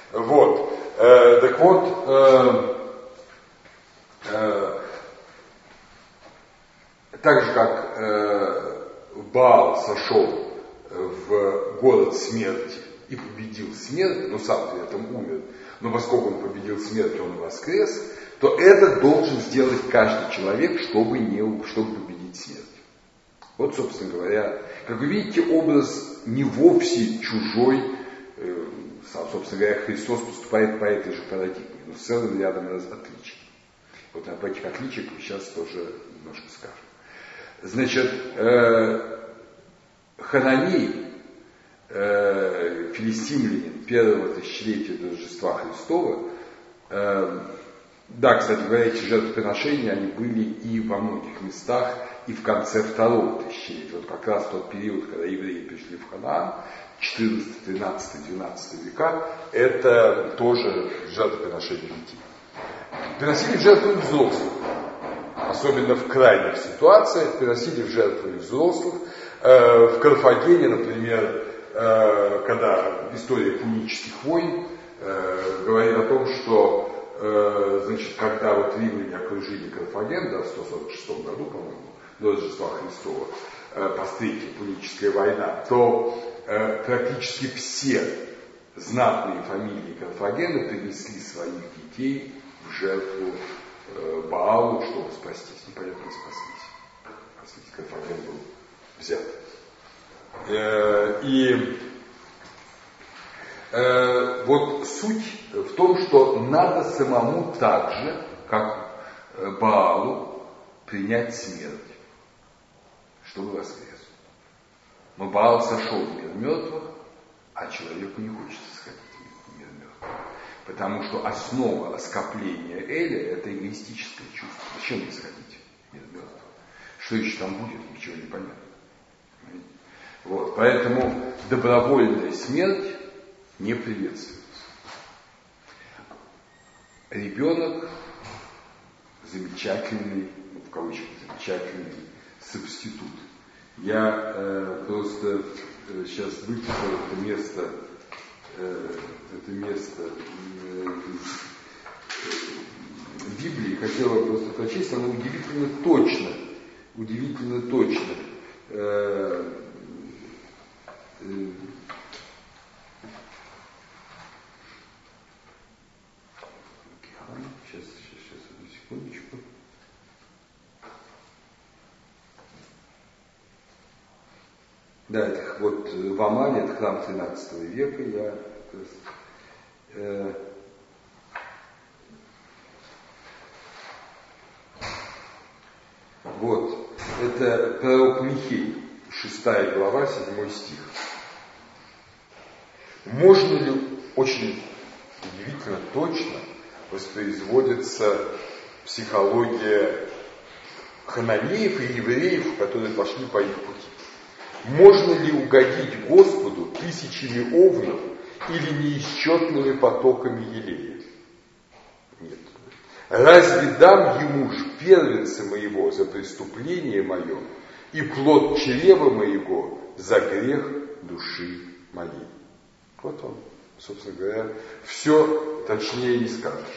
Так же, как Баал сошел в город смерти и победил смерть, но сам при этом умер, но поскольку он победил смерть, он воскрес, то это должен сделать каждый человек, чтобы победить смерть. Вот, собственно говоря, как вы видите, образ не вовсе чужой, собственно говоря, Христос поступает по этой же парадигме, но с целым рядом отличий. Вот об этих отличиях мы сейчас тоже немножко скажем. Значит, Хананей, филистимлянин первого тысячелетия до Рождества Христова, кстати говоря, эти жертвоприношения, они были и во многих местах, и в конце второго тысячелетия. Вот как раз тот период, когда евреи пришли в Ханаан, 14, 13, 12 века, это тоже жертвоприношение детей. Приносили жертву взрослых, особенно в крайних ситуациях, приносили в жертву и взрослых. В Карфагене, например, когда история пунических войн говорит о том, что, значит, когда вот римляне окружили Карфаген, да, в 146 году, по-моему, до Рождества Христова, по встрече Пуническая война, то практически все знатные фамилии Карфагена принесли своих детей в жертву Баалу, чтобы спастись. Непонятно, спаслись. Карфаген был взят. И вот суть в том, что надо самому так же, как Баалу, принять смерть, чтобы воскрес. Но Баал сошел в мир мертвых, а человеку не хочется сходить в мир мертвых. Потому что основа оскопления Эля – это эгоистическое чувство. Зачем мне сходить в мир мертвых? Что еще там будет, ничего не понятно. Вот, поэтому добровольная смерть не приветствуется. Ребенок замечательный, в кавычках, замечательный субститут. Я просто сейчас выписал это место в Библии, хотела просто прочесть, оно удивительно точно. Сейчас, одну секундочку. Да, это вот в Омане, это храм 13 века, вот, это пророк Михей, 6 глава, 7 стих. Можно ли очень удивительно точно воспроизводится психология хананеев и евреев, которые пошли по их пути? Можно ли угодить Господу тысячами овнов или неисчетными потоками елея? Нет. Разве дам ему ж первенца моего за преступление мое и плод чрева моего за грех души моей? Вот он, собственно говоря, все точнее не скажешь.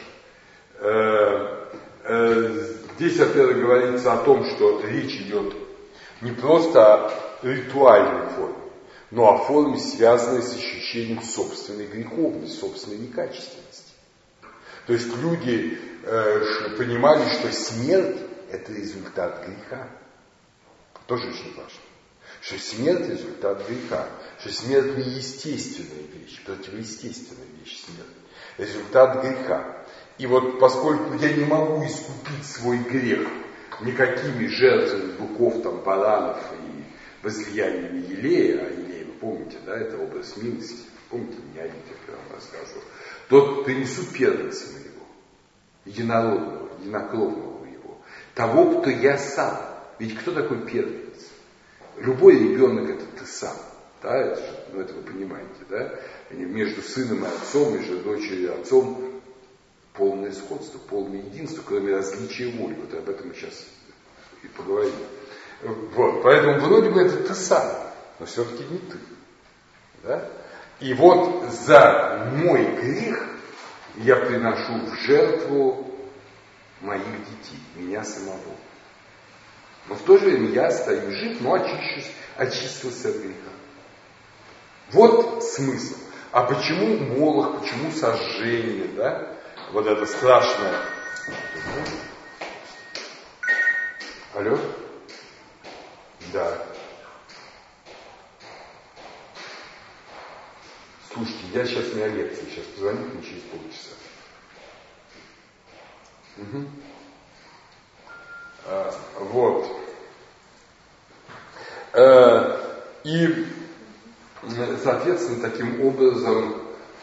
Здесь, во-первых, говорится о том, что речь идет не просто о ритуальной форме, но о форме, связанной с ощущением собственной греховности, собственной некачественности. То есть люди понимали, что смерть – это результат греха. Тоже очень важно. Что смерть – результат греха. Что смерть – неестественная вещь, противоестественная вещь смерть. Результат греха. И вот поскольку я не могу искупить свой грех никакими жертвами быков, там, баранов и возлияниями елея, а елей, вы помните, да, это образ милости, помните, не один, я вам рассказывал, то принесу первенца моего, единородного, единокровного его, того, кто я сам. Ведь кто такой первенец? Любой ребенок это ты сам, да, это вы понимаете, да, между сыном и отцом, между дочерью и отцом полное сходство, полное единство, кроме различия воли. Вот об этом мы сейчас и поговорим. Вот, поэтому вроде бы это ты сам, но все-таки не ты. Да? И вот за мой грех я приношу в жертву моих детей, меня самого. Но в то же время я остаюсь жив, но очистился от греха. Вот смысл. А почему молох, почему сожжение, да? Вот это страшное. Алло? Да. Слушайте, я сейчас не о лекции, сейчас позвоню мне через полчаса. Угу. Вот. И, соответственно, таким образом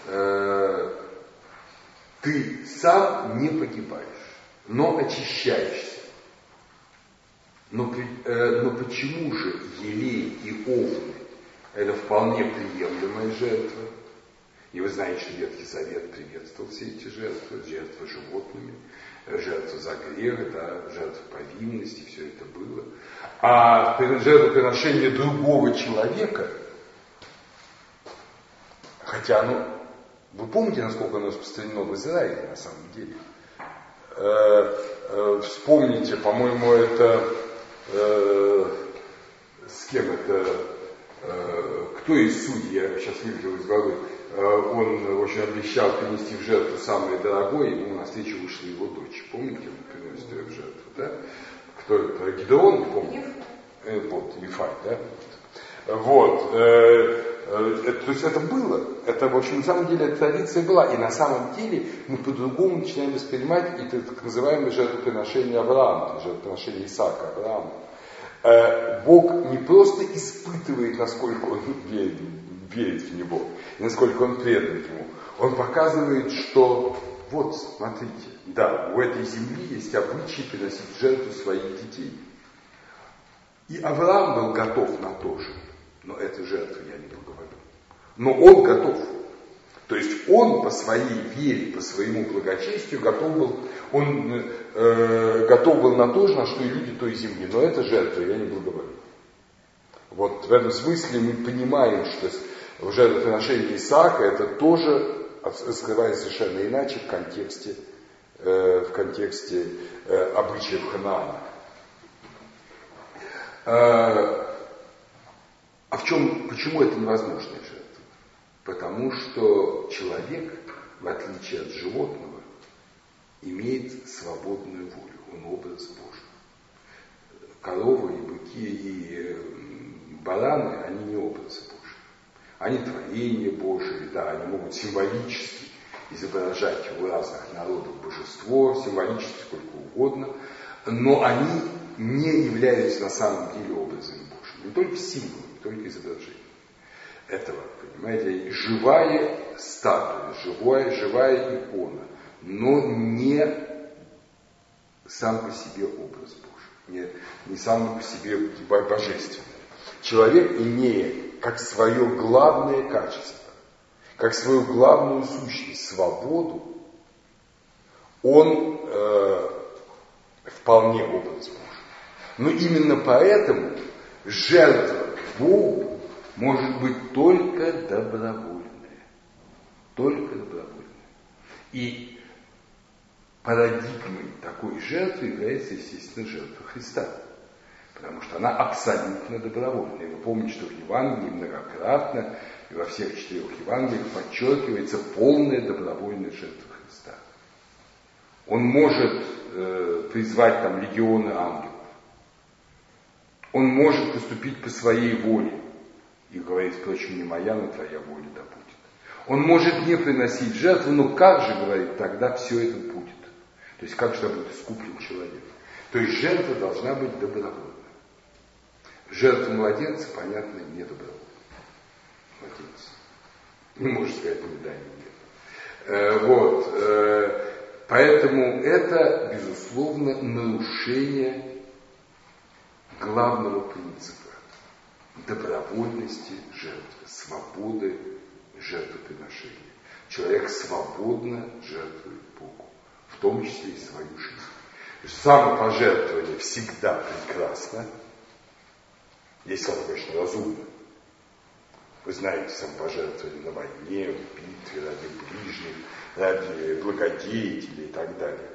ты сам не погибаешь, но очищаешься. Но почему же елей и овны это вполне приемлемая жертва? И вы знаете, что Ветхий Завет приветствовал все эти жертвы животными, жертвы за грех, да, жертвы повинности, все это было. А жертвоприношение другого человека, хотя, вы помните, насколько оно распространено в Израиле на самом деле? Вспомните, по-моему, это с кем это, кто из судей, я сейчас вылетел из головы, он очень обещал принести в жертву самое дорогое, ему навстречу вышла его дочь. Помните, он приносит ее в жертву, да? Кто это? Гидеон, помните? Вот, Ефай, да? Вот. То есть это было. Это, в общем, на самом деле, эта традиция была. И на самом деле мы по-другому начинаем воспринимать это так называемое жертвоприношение Авраама, жертвоприношение Исаака Авраама. Бог не просто испытывает, насколько он верит в Него, и насколько он предан Ему. Он показывает, что вот, смотрите, да, у этой земли есть обычай приносить в жертву своих детей. И Авраам был готов на то же, но эту жертву я не благоволю. Но он готов. То есть он по своей вере, по своему благочестию готов был на то же, на что и люди той земли. Но эта жертва я не благоволю. Вот в этом смысле мы понимаем, что в жертвоприношении Исаака это тоже раскрывается совершенно иначе в контексте обычаев Ханаана. Почему это невозможная жертва? Потому что человек, в отличие от животного, имеет свободную волю, он образ Божий. Коровы и быки и бараны, они не образы Божьи. Они творения Божие, да, они могут символически изображать у разных народов божество, символически сколько угодно, но они не являются на самом деле образами Божьими. Не только символами, не только изображениями этого, понимаете, живая статуя, живая икона, но не сам по себе образ Божий, не сам по себе божественный. Человек, имея как свое главное качество, как свою главную сущность, свободу, он вполне образ Божий. Но именно поэтому жертва Богу может быть только добровольная. Только добровольная. И парадигмой такой жертвы является, естественно, жертва Христа. Потому что она абсолютно добровольная. Вы помните, что в Евангелии многократно и во всех 4 Евангелиях подчеркивается полная добровольная жертва Христа. Он может призвать там легионы ангелов. Он может поступить по своей воле и говорить, впрочем, не моя, но твоя воля да будет. Он может не приносить жертву, но как же, говорит, тогда все это будет? То есть как же будет искуплен человек? То есть жертва должна быть добровольной. Жертва младенца, понятно, не добровольная. Младенец. Не можешь сказать ни да, ни нет. Поэтому это, безусловно, нарушение главного принципа добровольности жертвы, свободы жертвоприношения. Человек свободно жертвует Богу, в том числе и свою жизнь. Самопожертвование всегда прекрасно, если оно, конечно, разумно. Вы знаете, самопожертвование на войне, в битве, ради ближних, ради благодетелей и так далее.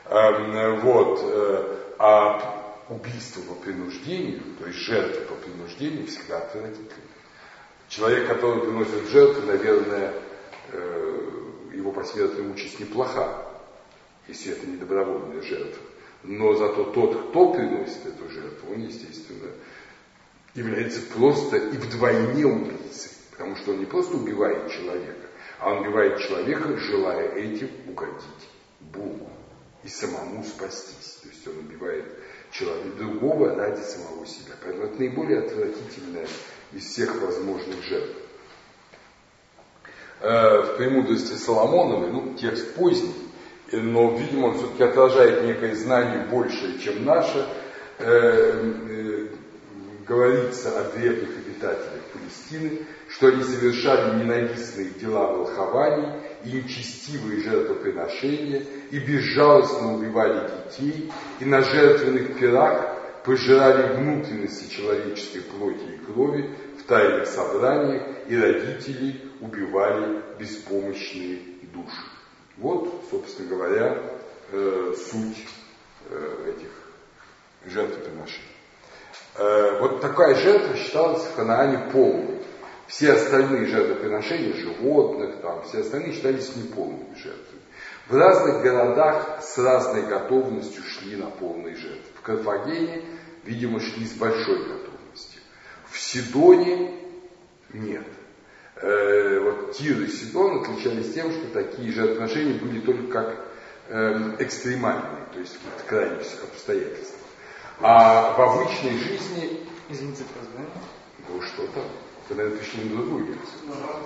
А убийство по принуждению, то есть жертва по принуждению, всегда отвратительно. Человек, который приносит жертву, наверное, его посмертная участь неплоха, если это не добровольная жертва. Но зато тот, кто приносит эту жертву, он, естественно, является просто и вдвойне убийцей. Потому что он не просто убивает человека, а он убивает человека, желая этим угодить Богу и самому спастись. То есть он убивает человека другого ради самого себя. Поэтому это наиболее отвратительное из всех возможных жертв. В «Премудрости Соломоновой», текст поздний, но, видимо, он все-таки отражает некое знание большее, чем наше, говорится о древних обитателях Палестины, что они совершали ненавистные дела волхований и нечестивые жертвоприношения, и безжалостно убивали детей, и на жертвенных пирах пожирали внутренности человеческой плоти и крови в тайных собраниях, и родителей убивали беспомощные души. Вот, собственно говоря, суть этих жертвоприношений. Вот такая жертва считалась в Ханаане полной. Все остальные жертвоприношения, животных, там, все остальные считались неполными жертвами. В разных городах с разной готовностью шли на полные жертвы. В Карфагене, видимо, шли с большой готовностью. В Сидоне нет. Вот Тир и Сидон отличались тем, что такие жертвоприношения были только как экстремальные, то есть в крайних обстоятельствах. А в обычной жизни... Извините, позвоню. Ну что там? Вы, наверное, пришли на другую лекцию.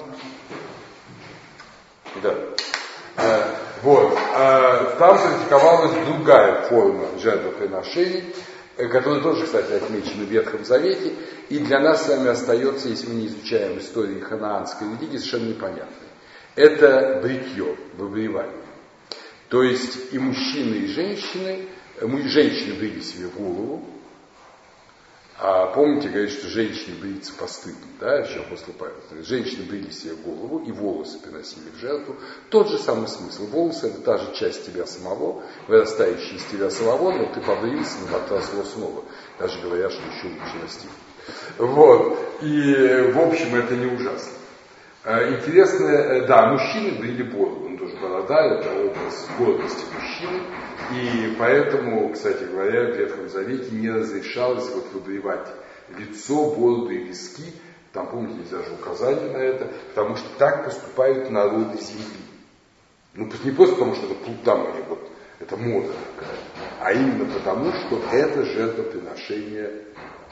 Да. Вот. Там практиковалась другая форма жертвоприношений, которая тоже, кстати, отмечена в Ветхом Завете, и для нас с вами остается, если мы не изучаем историю ханаанской религии, совершенно непонятной. Это бритье, выбривание. То есть и мужчины, и женщины брили себе голову. А помните, говорят, что женщины бриться постыдно, да, еще апостол Павел. Женщины брили себе голову и волосы приносили в жертву. Тот же самый смысл. Волосы — это та же часть тебя самого, вырастающая из тебя самого, но ты побрился, но отросло снова. Даже говорят, что еще лучше расти. Вот. И, в общем, это не ужасно. Интересно, да, мужчины брили бороду. Он тоже борода, это образ гордости мужчины. И поэтому, кстати говоря, в Ветхом Завете не разрешалось вот выбривать лицо, бороду и виски. Там, помните, есть даже указания на это, потому что так поступают народы земли. Ну, не просто потому, что это там или вот это мода такая, а именно потому, что это жертвоприношение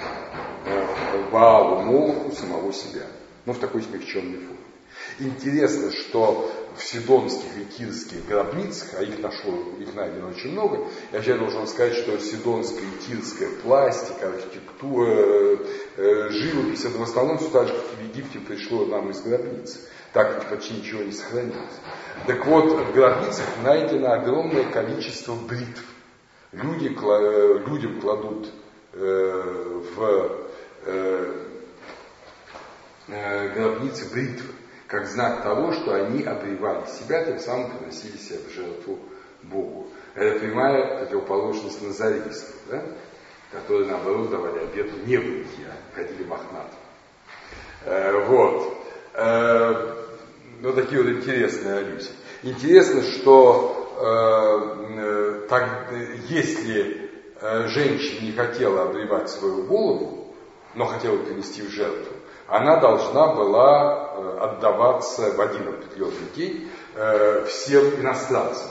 Ваалу Молоху самого себя. Но в такой смягченной форме. Интересно, что в сидонских и тирских гробницах, а их найдено очень много, я вообще должен сказать, что сидонская и тирская пластика, архитектура, живопись, это в основном все так же, как и в Египте, пришло нам из гробниц. Так почти ничего не сохранилось. Так вот, в гробницах найдено огромное количество бритв. Людям кладут в гробницы бритвы, как знак того, что они обревали себя, тем самым приносили себя в жертву Богу. Это прямая противоположность назарейству, да? Которые, наоборот, давали обету не бритья, ходили мохнатым. Вот. Вот такие вот интересные аллюзии. Интересно, что если женщина не хотела обревать свою голову, но хотела принести в жертву, она должна была отдаваться в один определенный день всем иностранцам.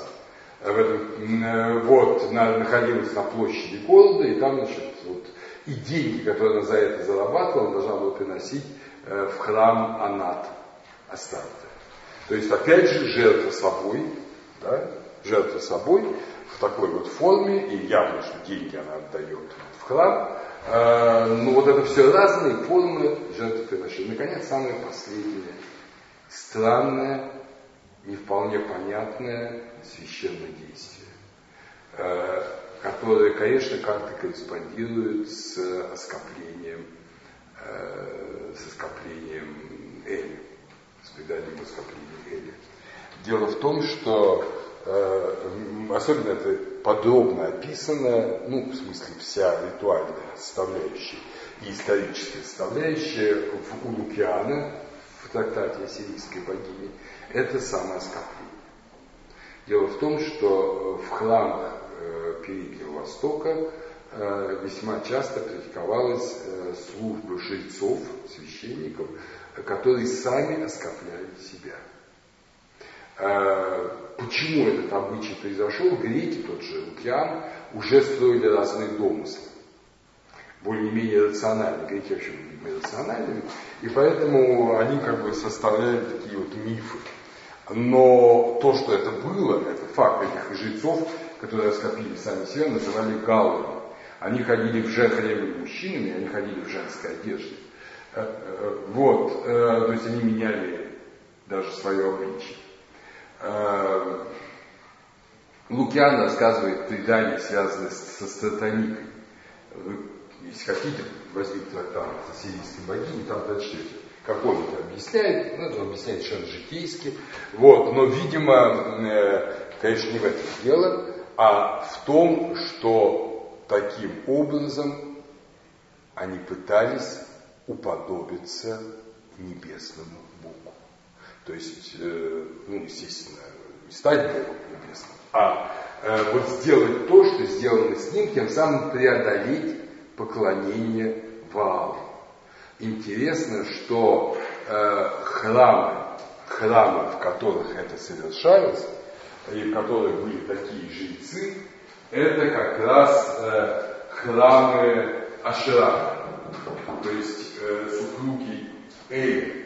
Вот, находилась на площади города, и там, значит, вот, и деньги, которые она за это зарабатывала, она должна была приносить в храм Анат Астарте. То есть, опять же, жертва собой, да, жертва собой в такой вот форме, и явно, что деньги она отдает в храм. Но вот это все разные формы жертвоприношения. Наконец, самое последнее, странное, не вполне понятное священное действие, которое, конечно, как-то корреспондирует с оскоплением Эли, с преданием оскопления Эли. Дело в том, что особенно это подробно описано, ну, в смысле, вся ритуальная составляющая и историческая составляющая у Лукиана в трактате о сирийской богине, это самое оскопление. Дело в том, что в храмах Переднего Востока весьма часто практиковалась служба жрецов, священников, которые сами оскопляли себя. Почему этот обычай произошел? Греки, тот же Лукиан, уже строили разные домыслы, более-менее рациональные. Греки вообще были рациональными, и поэтому они как бы составляли такие вот мифы. Но то, что это было, это факт. Этих жрецов, которые оскопили сами себя, называли галлами. Они ходили в храме мужчинами, они ходили в женской одежде. Вот, то есть они меняли даже свое обличие. Лукиан рассказывает предания, связанные со стратоникой. Вы, если хотите, возьмите трактат о сирийской богине, там прочтете. Как он это объясняет, это объясняет совершенно житейски. Вот, но, видимо, конечно, не в этом дело, а в том, что таким образом они пытались уподобиться небесному Богу. То есть, естественно, не стать Богом небесным, а вот сделать то, что сделано с ним, тем самым преодолеть поклонение Ваалу. Интересно, что храмы, в которых это совершалось, и в которых были такие жрецы, это как раз храмы Ашера, то есть супруги Эли.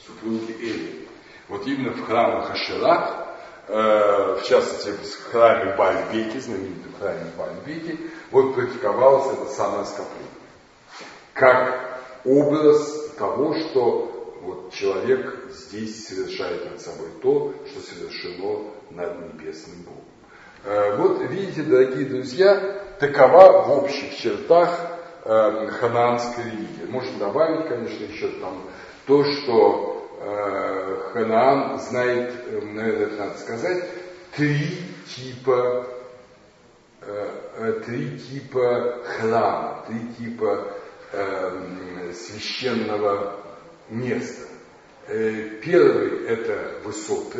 Вот именно в храмах Ашера, в частности в храме Бааль-Беки, знаменитом храме Бааль-Беки, вот практиковалось это самоскопление. Как образ того, что вот человек здесь совершает над собой то, что совершено над небесным Богом. Вот видите, дорогие друзья, такова в общих чертах ханаанская религия. Можно добавить, конечно, еще там то, что Ханаан знает, наверное, это надо сказать, три типа храма, три типа священного места. Первый – это высоты,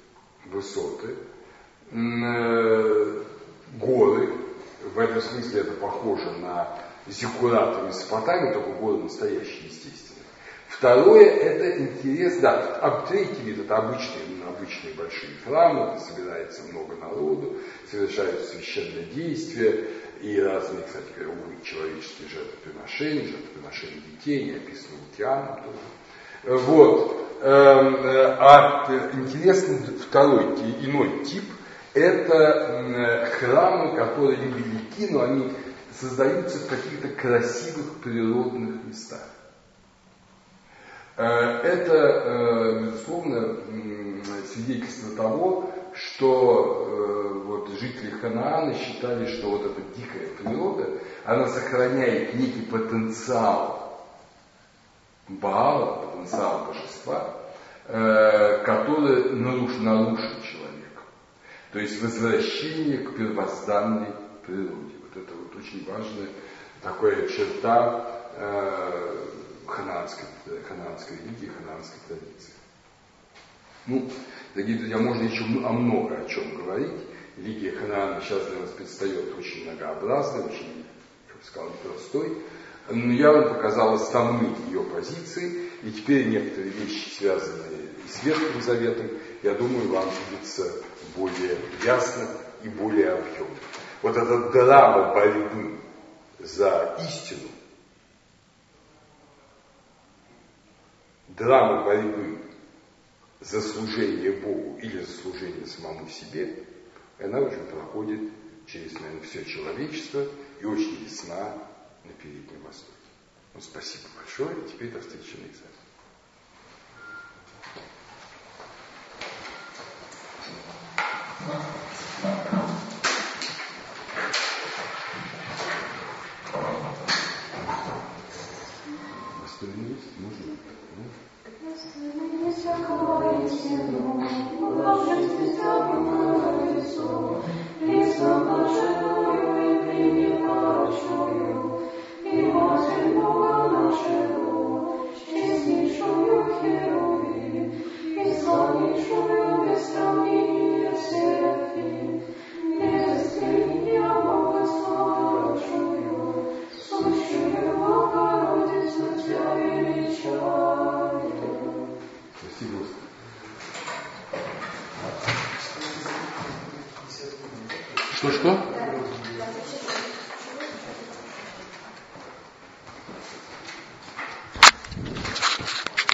горы. В этом смысле это похоже на зиккурат и Месопотамию, только горы настоящие, естественно. Второе – это интерес, третий вид – это обычные большие храмы, где собирается много народу, совершаются священные действия и разные, кстати говоря, увы, человеческие жертвоприношения детей, не описаны Лукианом тоже. Вот. Интересный второй, иной тип – это храмы, которые невелики, но они создаются в каких-то красивых природных местах. Это, безусловно, свидетельство того, что вот жители Ханаана считали, что вот эта дикая природа, она сохраняет некий потенциал Баала, потенциал божества, который нарушен человеком. То есть возвращение к первозданной природе. Вот это вот очень важная такая черта ханаанской религии, ханаанской традиции. Дорогие друзья, можно еще много о чем говорить. Религия Ханаана сейчас для нас предстает очень многообразной, очень, как бы сказал, непростой. Но я вам показал основные ее позиции, и теперь некоторые вещи, связанные с Ветхим Заветом, я думаю, вам видится более ясно и более объемно. Вот эта драма борьбы за истину, драма борьбы за служение Богу или за служение самому себе, она уже проходит через, наверное, все человечество и очень ясна на Переднем Востоке. Спасибо большое, и теперь до встречи на экзамене. Что?